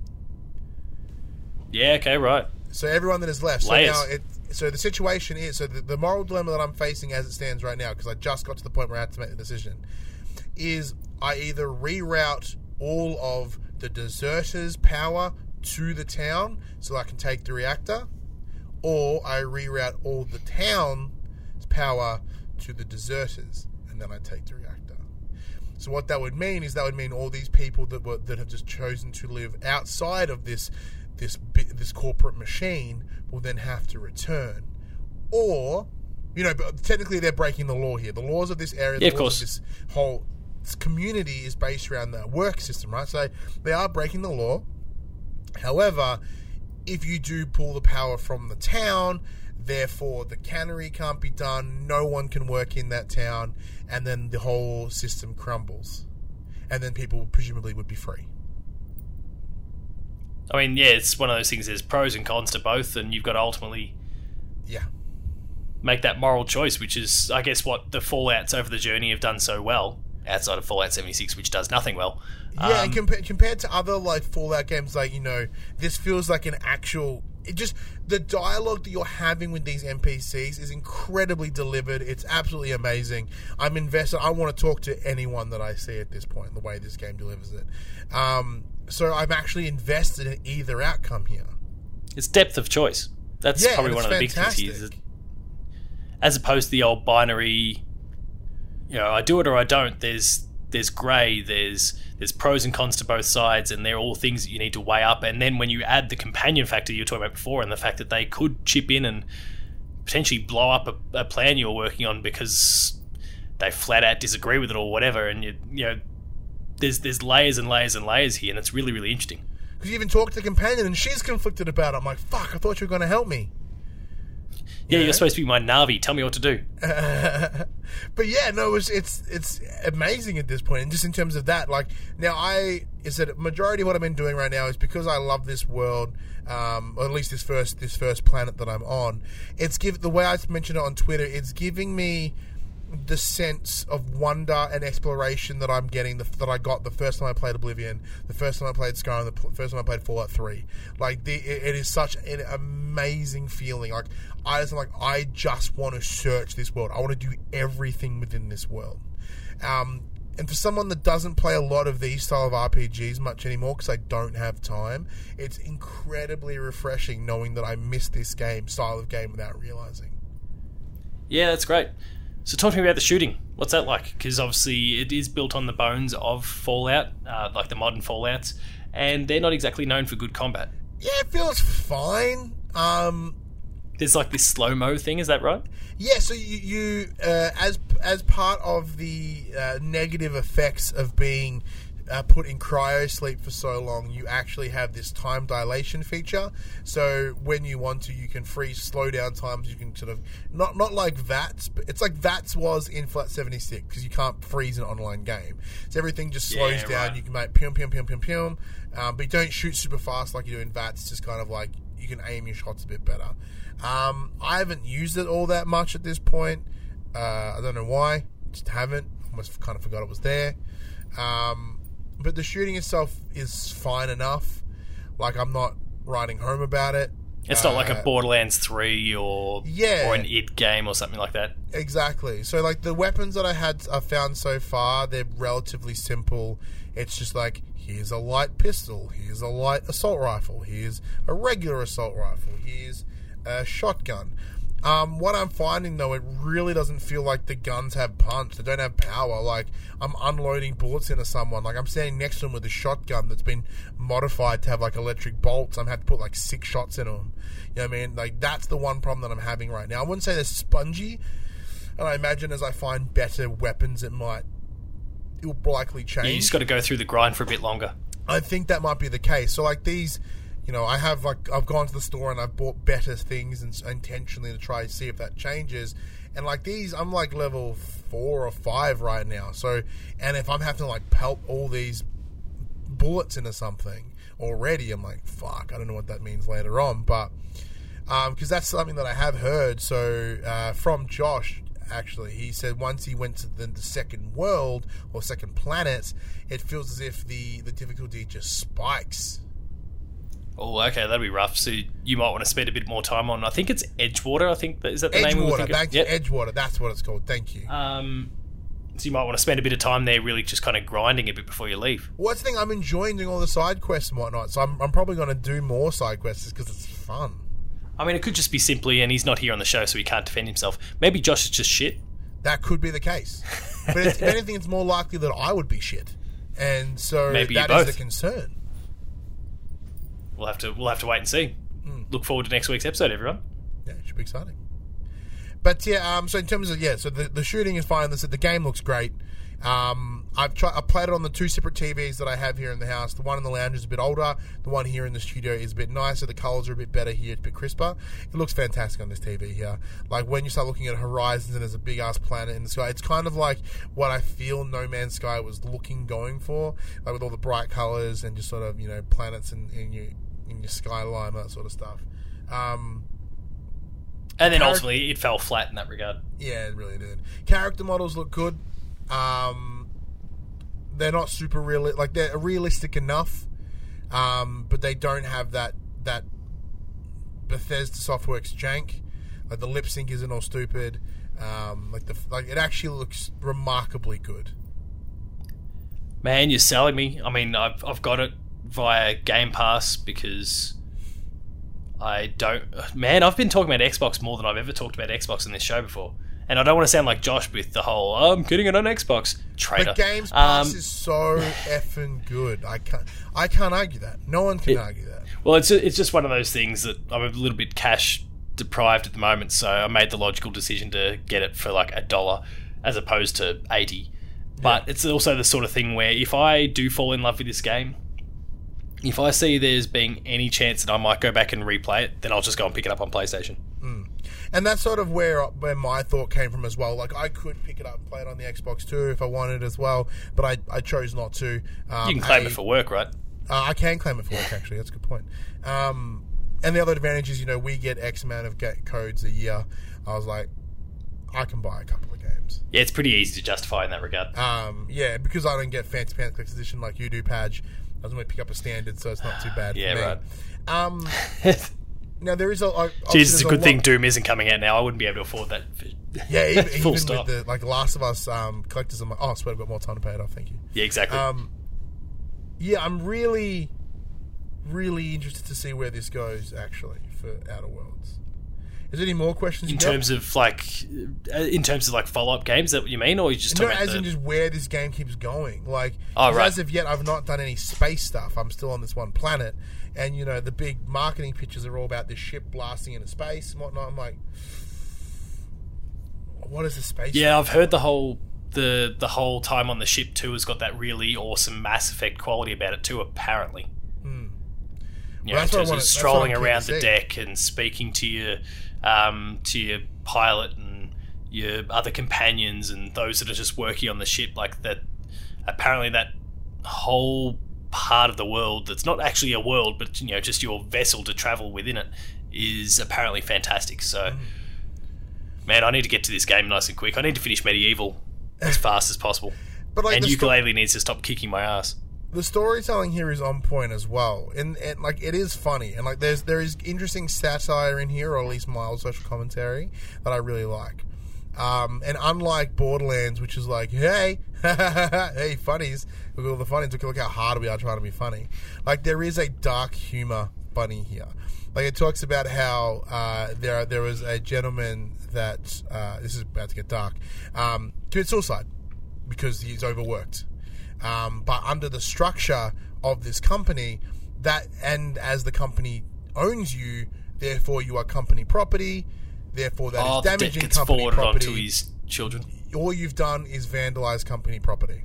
Yeah, okay, right. So everyone that is left. Layers. So the situation is, the moral dilemma that I'm facing as it stands right now, because I just got to the point where I had to make the decision, is I either reroute all of the deserters' power to the town so I can take the reactor, or I reroute all the town's power to the deserters, and then I take the reactor. So what that would mean is all these people that have just chosen to live outside of this corporate machine will then have to return. Or, You know, but technically they're breaking the law here. The laws of this area, Yeah, the of laws course. of this whole community is based around the work system, right? So they are breaking the law. However, if you do pull the power from the town, therefore the cannery can't be done, no one can work in that town, and then the whole system crumbles. And then people presumably would be free. I mean, yeah, it's one of those things. There's pros and cons to both, and you've got to ultimately Yeah. make that moral choice, which is, I guess, what the Fallouts over the journey have done so well, outside of Fallout 76, which does nothing well. Yeah, and compared to other like Fallout games, like, you know, this feels like an actual. It just, the dialogue that you're having with these NPCs is incredibly delivered. It's absolutely amazing. I'm invested. I want to talk to anyone that I see at this point. The way this game delivers it, so I'm actually invested in either outcome here. It's depth of choice. That's Yeah, probably and one it's of the big things here. fantastic. As opposed to the old binary, you know, I do it or I don't. There's grey. There's pros and cons to both sides, and they're all things that you need to weigh up. And then when you add the companion factor you were talking about before, and the fact that they could chip in and potentially blow up a plan you were working on because they flat out disagree with it or whatever, and you know, there's layers and layers and layers here, and it's really, really interesting. Because you even talk to the companion, and she's conflicted about it. I'm like, fuck, I thought you were going to help me. Yeah, you're supposed to be my Navi. Tell me what to do. But yeah, no, it's amazing at this point, and just in terms of that, like, now is that majority of what I've been doing right now is because I love this world, or at least this first planet that I'm on. It's the way I mentioned it on Twitter, it's giving me the sense of wonder and exploration that I'm getting, that I got the first time I played Oblivion, the first time I played Skyrim, the first time I played Fallout 3. Like, it is such an amazing feeling. Like, I just want to search this world. I want to do everything within this world. And for someone that doesn't play a lot of these style of RPGs much anymore, because I don't have time, it's incredibly refreshing knowing that I missed this style of game without realizing. Yeah, that's great. So talk to me about the shooting. What's that like? Because obviously it is built on the bones of Fallout, like the modern Fallouts, and they're not exactly known for good combat. Yeah, it feels fine. There's like this slow-mo thing, is that right? Yeah, so you as part of the negative effects of being put in cryo sleep for so long, you actually have this time dilation feature. So when you want to, you can slow down times. You can sort of not like VATS, but it's like VATS was in Fallout 76 because you can't freeze an online game. So everything just slows down. Right. You can make pium pium pium pium pium, but you don't shoot super fast like you do in VATS. It's just kind of like you can aim your shots a bit better. I haven't used it all that much at this point. I don't know why. Just haven't. Almost kind of forgot it was there. But the shooting itself is fine enough. Like, I'm not writing home about it. It's not like a Borderlands 3 or an id game or something like that. Exactly. So, like, the weapons that I've found so far, they're relatively simple. It's just like, here's a light pistol, here's a light assault rifle, here's a regular assault rifle, here's a shotgun. What I'm finding, though, it really doesn't feel like the guns have punch. They don't have power. Like, I'm unloading bullets into someone. Like, I'm standing next to them with a shotgun that's been modified to have, like, electric bolts. I'm having to put, like, 6 shots into them. You know what I mean? Like, that's the one problem that I'm having right now. I wouldn't say they're spongy. And I imagine as I find better weapons, it will likely change. Yeah, you just got to go through the grind for a bit longer. I think that might be the case. So, like, these... You know, I've gone to the store and I've bought better things and intentionally to try to see if that changes. And like these, I'm like level 4 or 5 right now. So, and if I'm having to like pelt all these bullets into something already, I'm like, fuck, I don't know what that means later on. But, because that's something that I have heard. So, from Josh, actually, he said once he went to the second world or second planet, it feels as if the difficulty just spikes. Oh, okay, that'd be rough. So you might want to spend a bit more time on, I think it's Edgewater, is that the name? Edgewater, thank you. Edgewater, that's what it's called, thank you. So you might want to spend a bit of time there really just kind of grinding a bit before you leave. Well, that's the thing, I'm enjoying doing all the side quests and whatnot, so I'm probably going to do more side quests because it's fun. I mean, it could just be simply, and he's not here on the show, so he can't defend himself. Maybe Josh is just shit. That could be the case. But if anything, it's more likely that I would be shit. And so Maybe that is the concern. We'll have to wait and see. Look forward to next week's episode, everyone. Yeah, it should be exciting. But yeah, so in terms of so the shooting is fine. The game looks great. I've played it on the 2 separate TVs that I have here in the house. The one in the lounge is a bit older. The one here in the studio is a bit nicer. The colours are a bit better here. It's a bit crisper. It looks fantastic on this TV here. Like when you start looking at horizons and there's a big ass planet in the sky, it's kind of like what I feel No Man's Sky was going for, like with all the bright colours and just sort of planets in your skyline, that sort of stuff. And then ultimately it fell flat in that regard. Yeah, it really did. Character models look good. They're not super real, like they're realistic enough, but they don't have that Bethesda Softworks jank. Like the lip sync isn't all stupid. It actually looks remarkably good. Man, you're selling me. I mean, I've got it via Game Pass because I don't. Man, I've been talking about Xbox more than I've ever talked about Xbox in this show before. And I don't want to sound like Josh with the whole I'm getting it on Xbox traitor. The Games Pass is so effing good. I can't argue that. No one can argue that. Well, it's just one of those things that I'm a little bit cash deprived at the moment, so I made the logical decision to get it for like $1 as opposed to 80. But it's also the sort of thing where if I do fall in love with this game, if I see there's being any chance that I might go back and replay it, then I'll just go and pick it up on PlayStation. And that's sort of where my thought came from as well. Like, I could pick it up and play it on the Xbox too if I wanted as well, but I chose not to. You can claim it for work, right? I can claim it for work, actually. That's a good point. And the other advantage is, we get X amount of codes a year. I was like, I can buy a couple of games. Yeah, it's pretty easy to justify in that regard. Yeah, because I don't get Fancy Pants Collector's Edition like you do, Padge. I was going to pick up a standard, so it's not too bad for me. Right. Now, there is a... Jeez, it's a good thing Doom isn't coming out now. I wouldn't be able to afford that. Yeah, even Full with stop. the Last of Us collectors, I'm like, I swear I've got more time to pay it off, thank you. Yeah, exactly. Yeah, I'm really, really interested to see where this goes, actually, for Outer Worlds. Is there any more questions in terms of follow-up games, is that what you mean? Or you just talking about in just where this game keeps going. Like, right. As of yet, I've not done any space stuff. I'm still on this one planet. And, the big marketing pictures are all about this ship blasting into space and whatnot. I'm like, what is the space? Yeah, I've heard the whole time on the ship too has got that really awesome Mass Effect quality about it too, apparently. Well, in terms of strolling around the deck and speaking to your pilot and your other companions and those that are just working on the ship, like that. Apparently, that whole part of the world that's not actually a world, but just your vessel to travel within it is apparently fantastic. So, man, I need to get to this game nice and quick. I need to finish Medieval as fast as possible. But and Yooka-Laylee needs to stop kicking my ass. The storytelling here is on point as well, and like it is funny, and like there is interesting satire in here, or at least mild social commentary that I really like. And unlike Borderlands, which is like, hey, hey, funnies, look at all the funnies, look how hard we are trying to be funny. Like, there is a dark humor funny here. Like, it talks about how there was a gentleman that this is about to get dark, committed suicide because he's overworked. But under the structure of this company, and as the company owns you, therefore you are company property. Therefore, that is damaging gets company forwarded property. onto his children. All you've done is vandalize company property.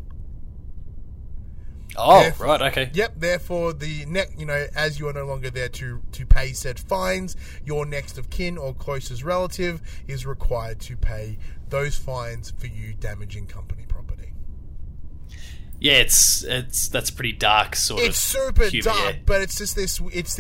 Right, okay. Yep. Therefore, as you are no longer there to pay said fines, your next of kin or closest relative is required to pay those fines for you damaging company property. Yeah, that's pretty dark sort of. It's super humor, dark, but it's just this.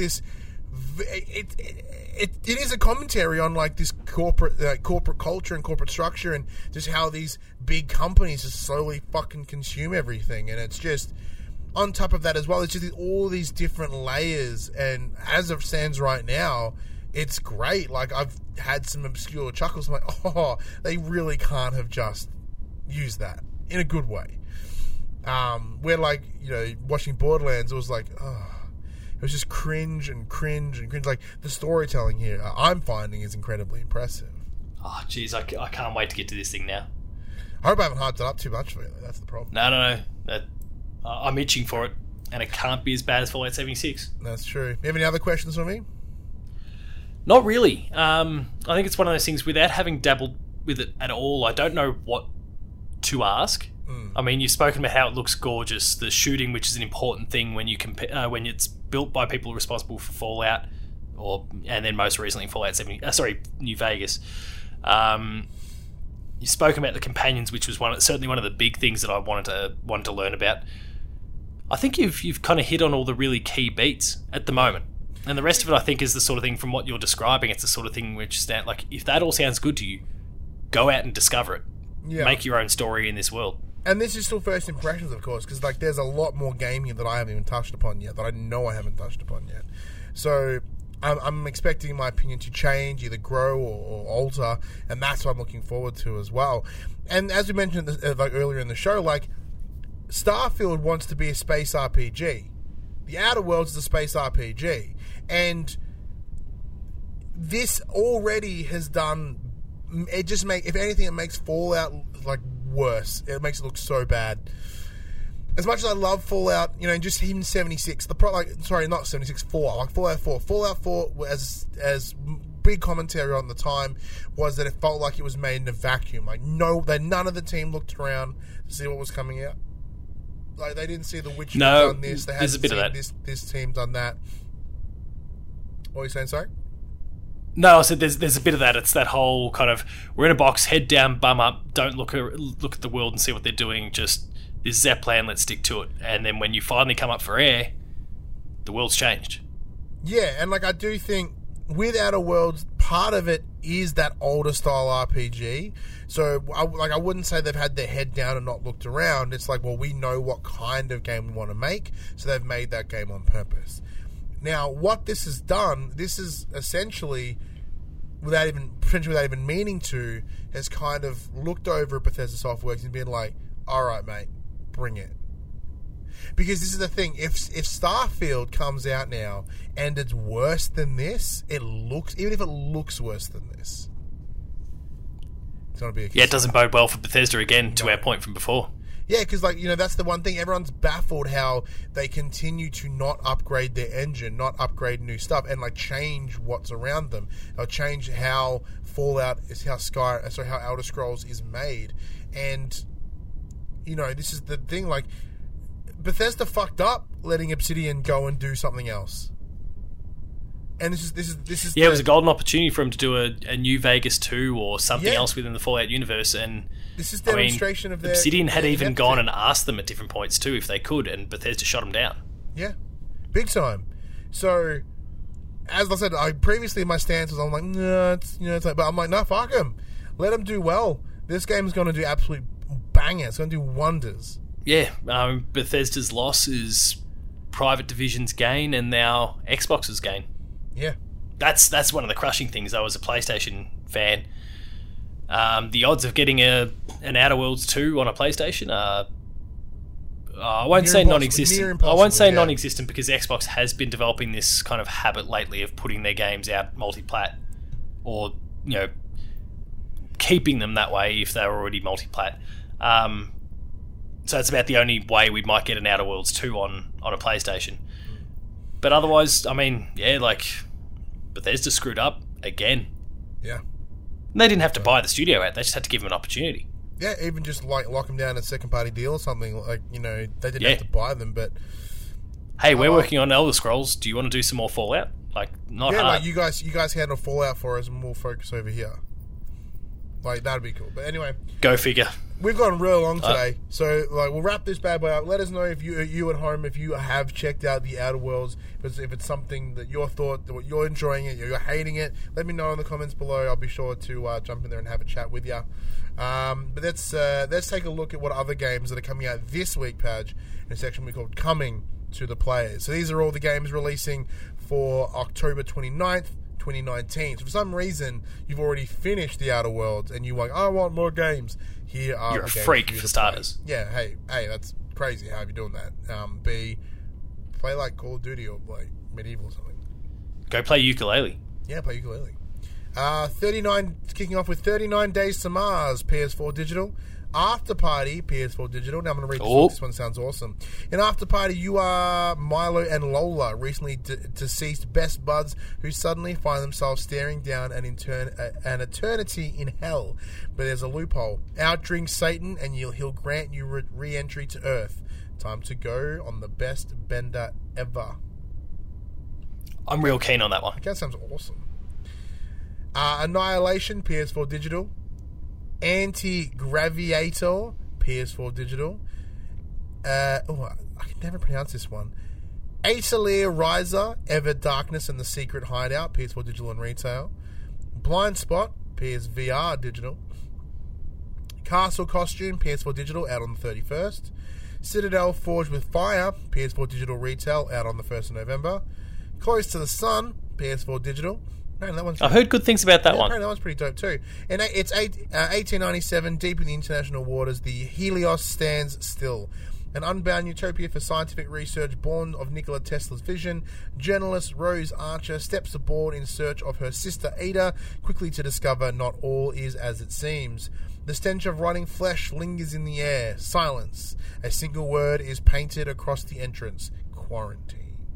It is a commentary on like this corporate culture and corporate structure, and just how these big companies just slowly fucking consume everything. And it's just on top of that as well. It's just all these different layers. And as it stands right now, it's great. Like, I've had some obscure chuckles. I'm like, they really can't have just used that in a good way. Where like watching Borderlands, it was like, it was just cringe and cringe and cringe. Like, the storytelling here, I'm finding, is incredibly impressive. Oh, jeez, I can't wait to get to this thing now. I hope I haven't hyped it up too much for you. That's the problem. No. I'm itching for it, and it can't be as bad as Fallout 76. That's true. You have any other questions for me? Not really. I think it's one of those things, without having dabbled with it at all, I don't know what to ask. I mean, you've spoken about how it looks gorgeous, the shooting, which is an important thing when you when it's built by people responsible for Fallout, and then most recently Fallout 70. New Vegas. You've spoken about the companions, which was certainly one of the big things that I wanted to learn about. I think you've kind of hit on all the really key beats at the moment. And the rest of it, I think, is the sort of thing, from what you're describing, it's the sort of thing which, like, if that all sounds good to you, go out and discover it. Yeah. Make your own story in this world. And this is still first impressions, of course, because like there's a lot more gaming that I haven't even touched upon yet, that I know I haven't touched upon yet. So I'm expecting my opinion to change, either grow or alter, and that's what I'm looking forward to as well. And as we mentioned like earlier in the show, like Starfield wants to be a space RPG. The Outer Worlds is a space RPG, and this already has done. It just if anything, it makes Fallout like worse. It makes it look so bad. As much as I love Fallout, just even 76, not 76, 4, like Fallout 4. Fallout 4, as big commentary on the time, was that it felt like it was made in a vacuum. Like none of the team looked around to see what was coming out. Like they didn't see The Witcher done this. They hadn't seen this team done that. What are you saying? Sorry. No, I said there's a bit of that. It's that whole kind of, we're in a box, head down, bum up, don't look at the world and see what they're doing, just this is our plan, let's stick to it. And then when you finally come up for air, the world's changed. Yeah, and like I do think with Outer Worlds, part of it is that older style RPG. So I wouldn't say they've had their head down and not looked around. It's like, well, we know what kind of game we want to make, so they've made that game on purpose. Now, what this has done, this is essentially, without even meaning to, has kind of looked over at Bethesda Softworks and been like, all right, mate, bring it. Because this is the thing, if Starfield comes out now and it's worse than this, even if it looks worse than this, it's going to be a it doesn't bode well for Bethesda again, to our point from before. Yeah, because that's the one thing. Everyone's baffled how they continue to not upgrade their engine, not upgrade new stuff, and change what's around them, or change how Fallout is, how Elder Scrolls is made. And this is the thing. Like Bethesda fucked up letting Obsidian go and do something else. And this is it was a golden opportunity for him to do a New Vegas 2 or something else within the Fallout universe, and this is demonstration of their Obsidian had even gone and asked them at different points too if they could, and Bethesda shot them down. Yeah, big time. So, as I said, previously my stance was, I'm like, no, but I'm like, no, fuck them, let them do well. This game is going to do absolute banger. It's going to do wonders. Yeah, Bethesda's loss is Private Division's gain, and now Xbox's gain. Yeah, that's one of the crushing things. I was a PlayStation fan. The odds of getting an Outer Worlds 2 on a PlayStation are, I won't say non-existent. I won't say non-existent, because Xbox has been developing this kind of habit lately of putting their games out multi-plat, or keeping them that way if they're already multi-plat. So it's about the only way we might get an Outer Worlds 2 on a PlayStation. But otherwise, Bethesda screwed up again. Yeah. And they didn't have to buy the studio out. They just had to give them an opportunity. Yeah, even just lock them down a second-party deal or something. They didn't have to buy them, but... Hey, we're working on Elder Scrolls. Do you want to do some more Fallout? Not hard. You guys handle Fallout for us and we'll focus over here. That'd be cool. But anyway... Go figure. We've gone real long today, so we'll wrap this bad boy up. Let us know if you at home, if you have checked out the Outer Worlds, if it's something that you're enjoying it, you're hating it. Let me know in the comments below. I'll be sure to jump in there and have a chat with you. But let's take a look at what other games that are coming out this week, Padge, in a section we called Coming to the Players. So these are all the games releasing for October 29th. 2019. So for some reason, you've already finished the Outer Worlds and you're like, I want more games. Here are You're a freak for starters. Yeah, hey, that's crazy. How are you doing that? Play like Call of Duty or Medieval or something. Go play ukulele. Yeah, play ukulele. 39 kicking off with 39 Days to Mars, PS4 digital. After Party, PS4 Digital. Now I'm going to read this one. This one sounds awesome. In After Party, you are Milo and Lola, recently deceased best buds who suddenly find themselves staring down an eternity in hell. But there's a loophole. Outdrink Satan and he'll grant you re-entry to Earth. Time to go on the best bender ever. I'm real keen on that one. Okay, that sounds awesome. Annihilation, PS4 Digital. Anti-Graviator, PS4 Digital. I can never pronounce this one. Atelier Riser, Ever Darkness and the Secret Hideout, PS4 Digital and Retail. Blind Spot, PSVR Digital. Castle Costume, PS4 Digital, out on the 31st. Citadel Forged with Fire, PS4 Digital Retail, out on the 1st of November. Close to the Sun, PS4 Digital. Man, that one's I heard good things about that one. That one's pretty dope too. And it's 1897, deep in the international waters, the Helios stands still. An unbound utopia for scientific research born of Nikola Tesla's vision. Journalist Rose Archer steps aboard in search of her sister Ada, quickly to discover not all is as it seems. The stench of rotting flesh lingers in the air. Silence. A single word is painted across the entrance. Quarantine.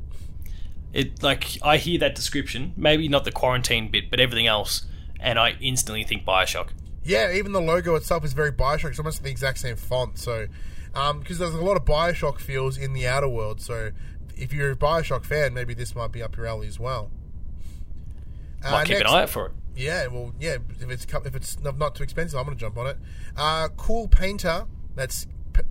I hear that description, maybe not the quarantine bit, but everything else, and I instantly think Bioshock. Yeah, even the logo itself is very Bioshock. It's almost the exact same font. So, because there's a lot of Bioshock feels in the Outer World. So, if you're a Bioshock fan, maybe this might be up your alley as well. Might keep an eye out for it. Yeah, well, yeah. If it's not too expensive, I'm going to jump on it. Cool Painter. That's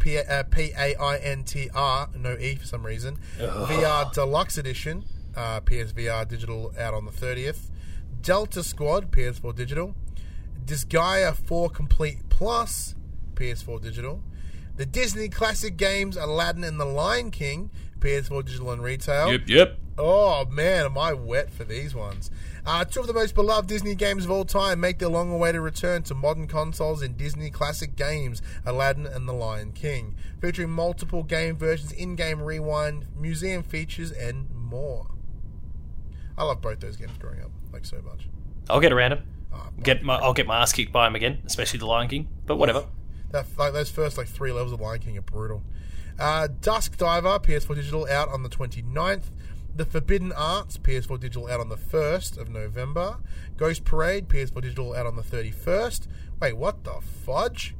Painter, no E for some reason. VR Deluxe Edition, PSVR Digital, out on the 30th. Delta Squad, PS4 Digital. Disgaea 4 Complete Plus, PS4 Digital. The Disney Classic Games Aladdin and the Lion King, PS4 Digital and Retail. Yep. Oh, man, am I wet for these ones. Two of the most beloved Disney games of all time make their long-awaited return to modern consoles in Disney Classic Games, Aladdin and the Lion King, featuring multiple game versions, in-game rewind, museum features, and more. I love both those games growing up, like, so much. I'll get around them. I'll get my ass kicked by them again, especially the Lion King, but whatever. Those first 3 levels of Lion King are brutal. Dusk Diver, PS4 Digital, out on the 29th. The Forbidden Arts, PS4 Digital, out on the 1st of November. Ghost Parade, PS4 Digital, out on the 31st. Wait, what the fudge?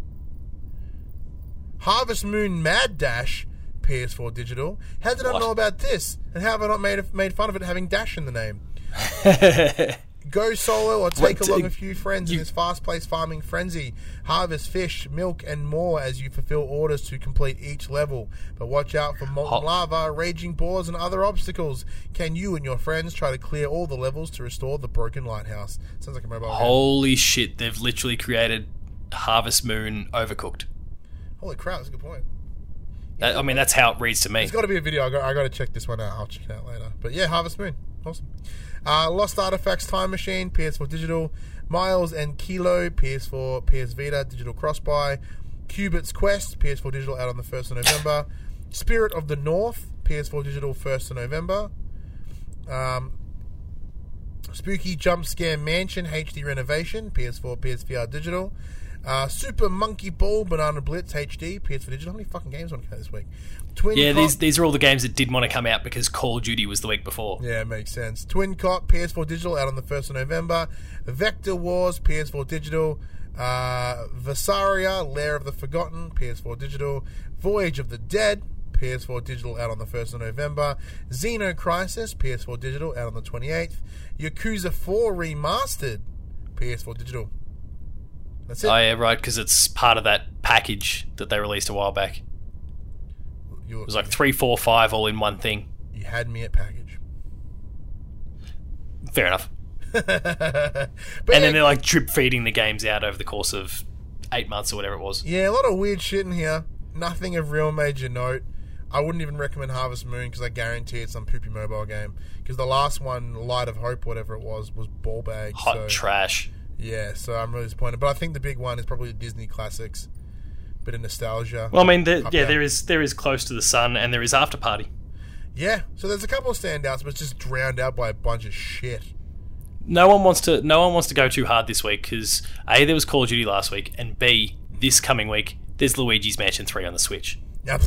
Harvest Moon Mad Dash, PS4 Digital. How did I know about this? And how have I not made fun of it having Dash in the name? Go solo or take along a few friends in this fast-paced farming frenzy. Harvest fish, milk, and more as you fulfill orders to complete each level. But watch out for molten lava, raging boars, and other obstacles. Can you and your friends try to clear all the levels to restore the broken lighthouse? Sounds like a mobile game. Holy shit, they've literally created Harvest Moon Overcooked. Holy crap, that's a good point. That's how it reads to me. There's got to be a video. I got to check this one out. I'll check it out later. But yeah, Harvest Moon. Awesome. Lost Artifacts Time Machine, PS4 Digital. Miles and Kilo, PS4, PS Vita, Digital Cross-Buy. Cubit's Quest, PS4 Digital, out on the 1st of November. Spirit of the North, PS4 Digital, 1st of November. Spooky Jump Scare Mansion, HD Renovation, PS4, PSVR Digital. Super Monkey Ball, Banana Blitz, HD, PS4 Digital. How many fucking games want to come out this week? These are all the games that didn't want to come out because Call of Duty was the week before. Yeah, makes sense. Twin Cop, PS4 Digital, out on the 1st of November. Vector Wars, PS4 Digital. Vassaria, Lair of the Forgotten, PS4 Digital. Voyage of the Dead, PS4 Digital, out on the 1st of November. Xeno Crisis, PS4 Digital, out on the 28th. Yakuza 4 Remastered, PS4 Digital. That's it. Oh, yeah, right, because it's part of that package that they released a while back. It was like 3, 4, 5 all in one thing. You had me at package. Fair enough. And then they're like drip feeding the games out over the course of 8 months or whatever it was. Yeah, a lot of weird shit in here. Nothing of real major note. I wouldn't even recommend Harvest Moon because I guarantee it's some poopy mobile game. Because the last one, Light of Hope, whatever it was ball bag. Hot trash. Yeah, so I'm really disappointed. But I think the big one is probably the Disney Classics. Bit of nostalgia. Well, I mean, there is Close to the Sun and there is After Party. Yeah, so there's a couple of standouts, but it's just drowned out by a bunch of shit. No one wants to go too hard this week because A, there was Call of Duty last week, and B, this coming week there's Luigi's Mansion 3 on the Switch. Yep.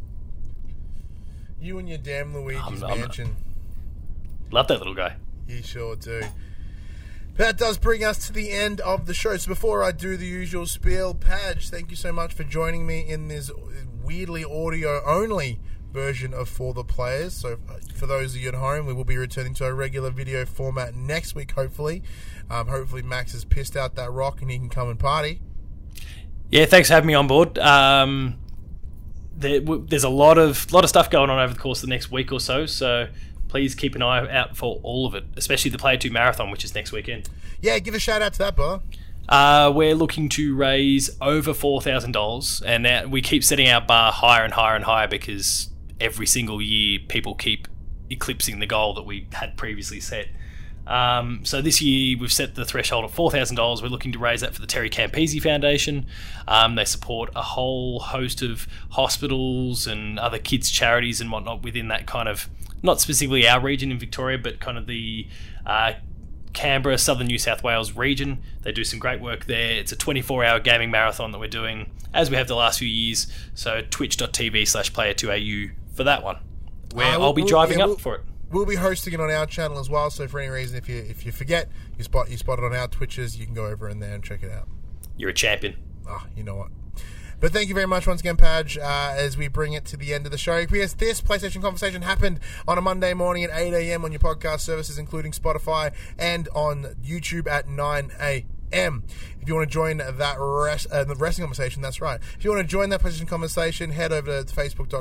You and your damn Luigi's Mansion. Love that little guy. You sure do. That does bring us to the end of the show. So before I do the usual spiel, Padge, thank you so much for joining me in this weirdly audio-only version of For the Players. So for those of you at home, we will be returning to our regular video format next week, hopefully. Hopefully Max has pissed out that rock and he can come and party. Yeah, thanks for having me on board. There's a lot of stuff going on over the course of the next week or so, so please keep an eye out for all of it, especially the Player 2 Marathon, which is next weekend. Yeah, give a shout out to that, brother. We're looking to raise over $4,000, and we keep setting our bar higher and higher and higher because every single year people keep eclipsing the goal that we had previously set. So this year we've set the threshold at $4,000. We're looking to raise that for the Terry Campese Foundation. They support a whole host of hospitals and other kids' charities and whatnot within that kind of, not specifically our region in Victoria, but kind of the Canberra, Southern New South Wales region. They do some great work there. It's a 24-hour gaming marathon that we're doing, as we have the last few years. So twitch.tv/player2au for that one, where I'll be driving up for it. We'll be hosting it on our channel as well. So for any reason, if you forget, you spot it on our Twitches, you can go over in there and check it out. You're a champion. You know what? But thank you very much once again, Padge, as we bring it to the end of the show. Yes, this PlayStation Conversation happened on a Monday morning at 8 a.m. on your podcast services, including Spotify, and on YouTube at 9 a.m. If you want to join that the wrestling conversation, that's right. If you want to join that PlayStation Conversation, head over to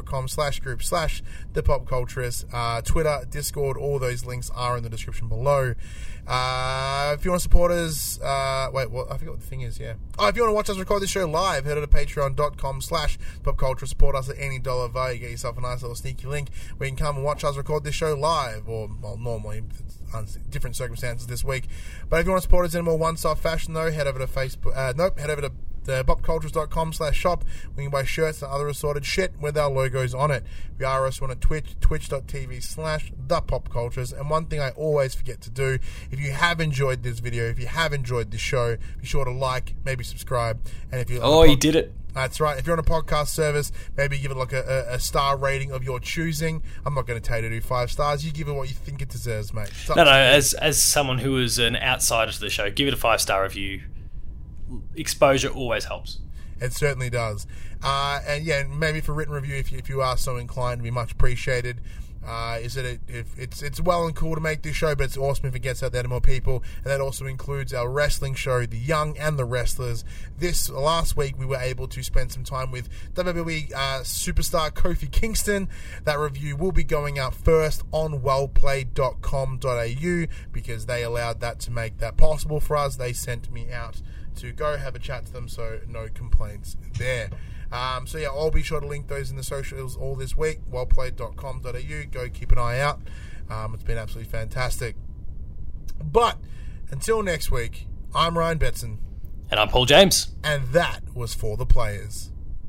facebook.com/group/thepopculturist, Twitter, Discord, all those links are in the description below. If you want to support us, I forgot what the thing is, yeah. If you want to watch us record this show live, head over to patreon.com/popculture. Support us at any dollar value. Get yourself a nice little sneaky link where you can come and watch us record this show live, or, well, normally, different circumstances this week. But if you want to support us in a more one-stop fashion, though, head over to Facebook. Head over to popcultures.com/shop. We can buy shirts and other assorted shit with our logos on it. We are also on Twitch, twitch.tv/thepopcultures. And one thing I always forget to do, if you have enjoyed this video, if you have enjoyed this show, be sure to like, maybe subscribe. And if you you did it. That's right. If you're on a podcast service, maybe give it like a star rating of your choosing. I'm not going to tell you to do 5 stars. You give it what you think it deserves, mate. No. As someone who is an outsider to the show, give it a 5-star review. Exposure always helps. It certainly does. And yeah, maybe for written review, if you are so inclined, would be much appreciated. It's well and cool to make this show, but it's awesome if it gets out there to more people. And that also includes our wrestling show, The Young and the Wrestlers. Last week we were able to spend some time with WWE superstar Kofi Kingston. That review will be going out first on wellplayed.com.au because they allowed that to make that possible for us. They sent me out to go have a chat to them, so no complaints there. So yeah, I'll be sure to link those in the socials all this week. Wellplayed.com.au. Go keep an eye out. It's been absolutely fantastic. But until next week, I'm Ryan Betson. And I'm Paul James. And that was For the Players.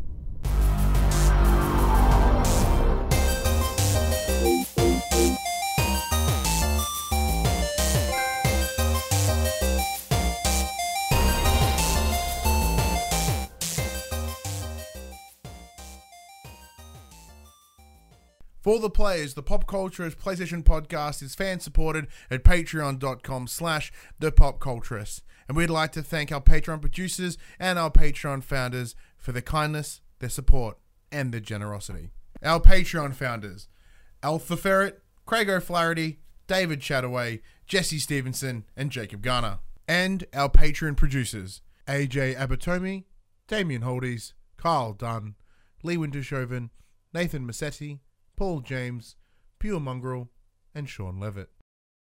For the Players, the Pop Culturist PlayStation podcast is fan-supported at patreon.com/thepopculturist. And we'd like to thank our Patreon producers and our Patreon founders for their kindness, their support, and their generosity. Our Patreon founders: Alpha Ferret, Craig O'Flaherty, David Chataway, Jesse Stevenson, and Jacob Garner. And our Patreon producers: AJ Abatomi, Damien Holdies, Kyle Dunn, Lee Wintershoven, Nathan Massetti, Paul James, Pure Mongrel, and Sean Levitt.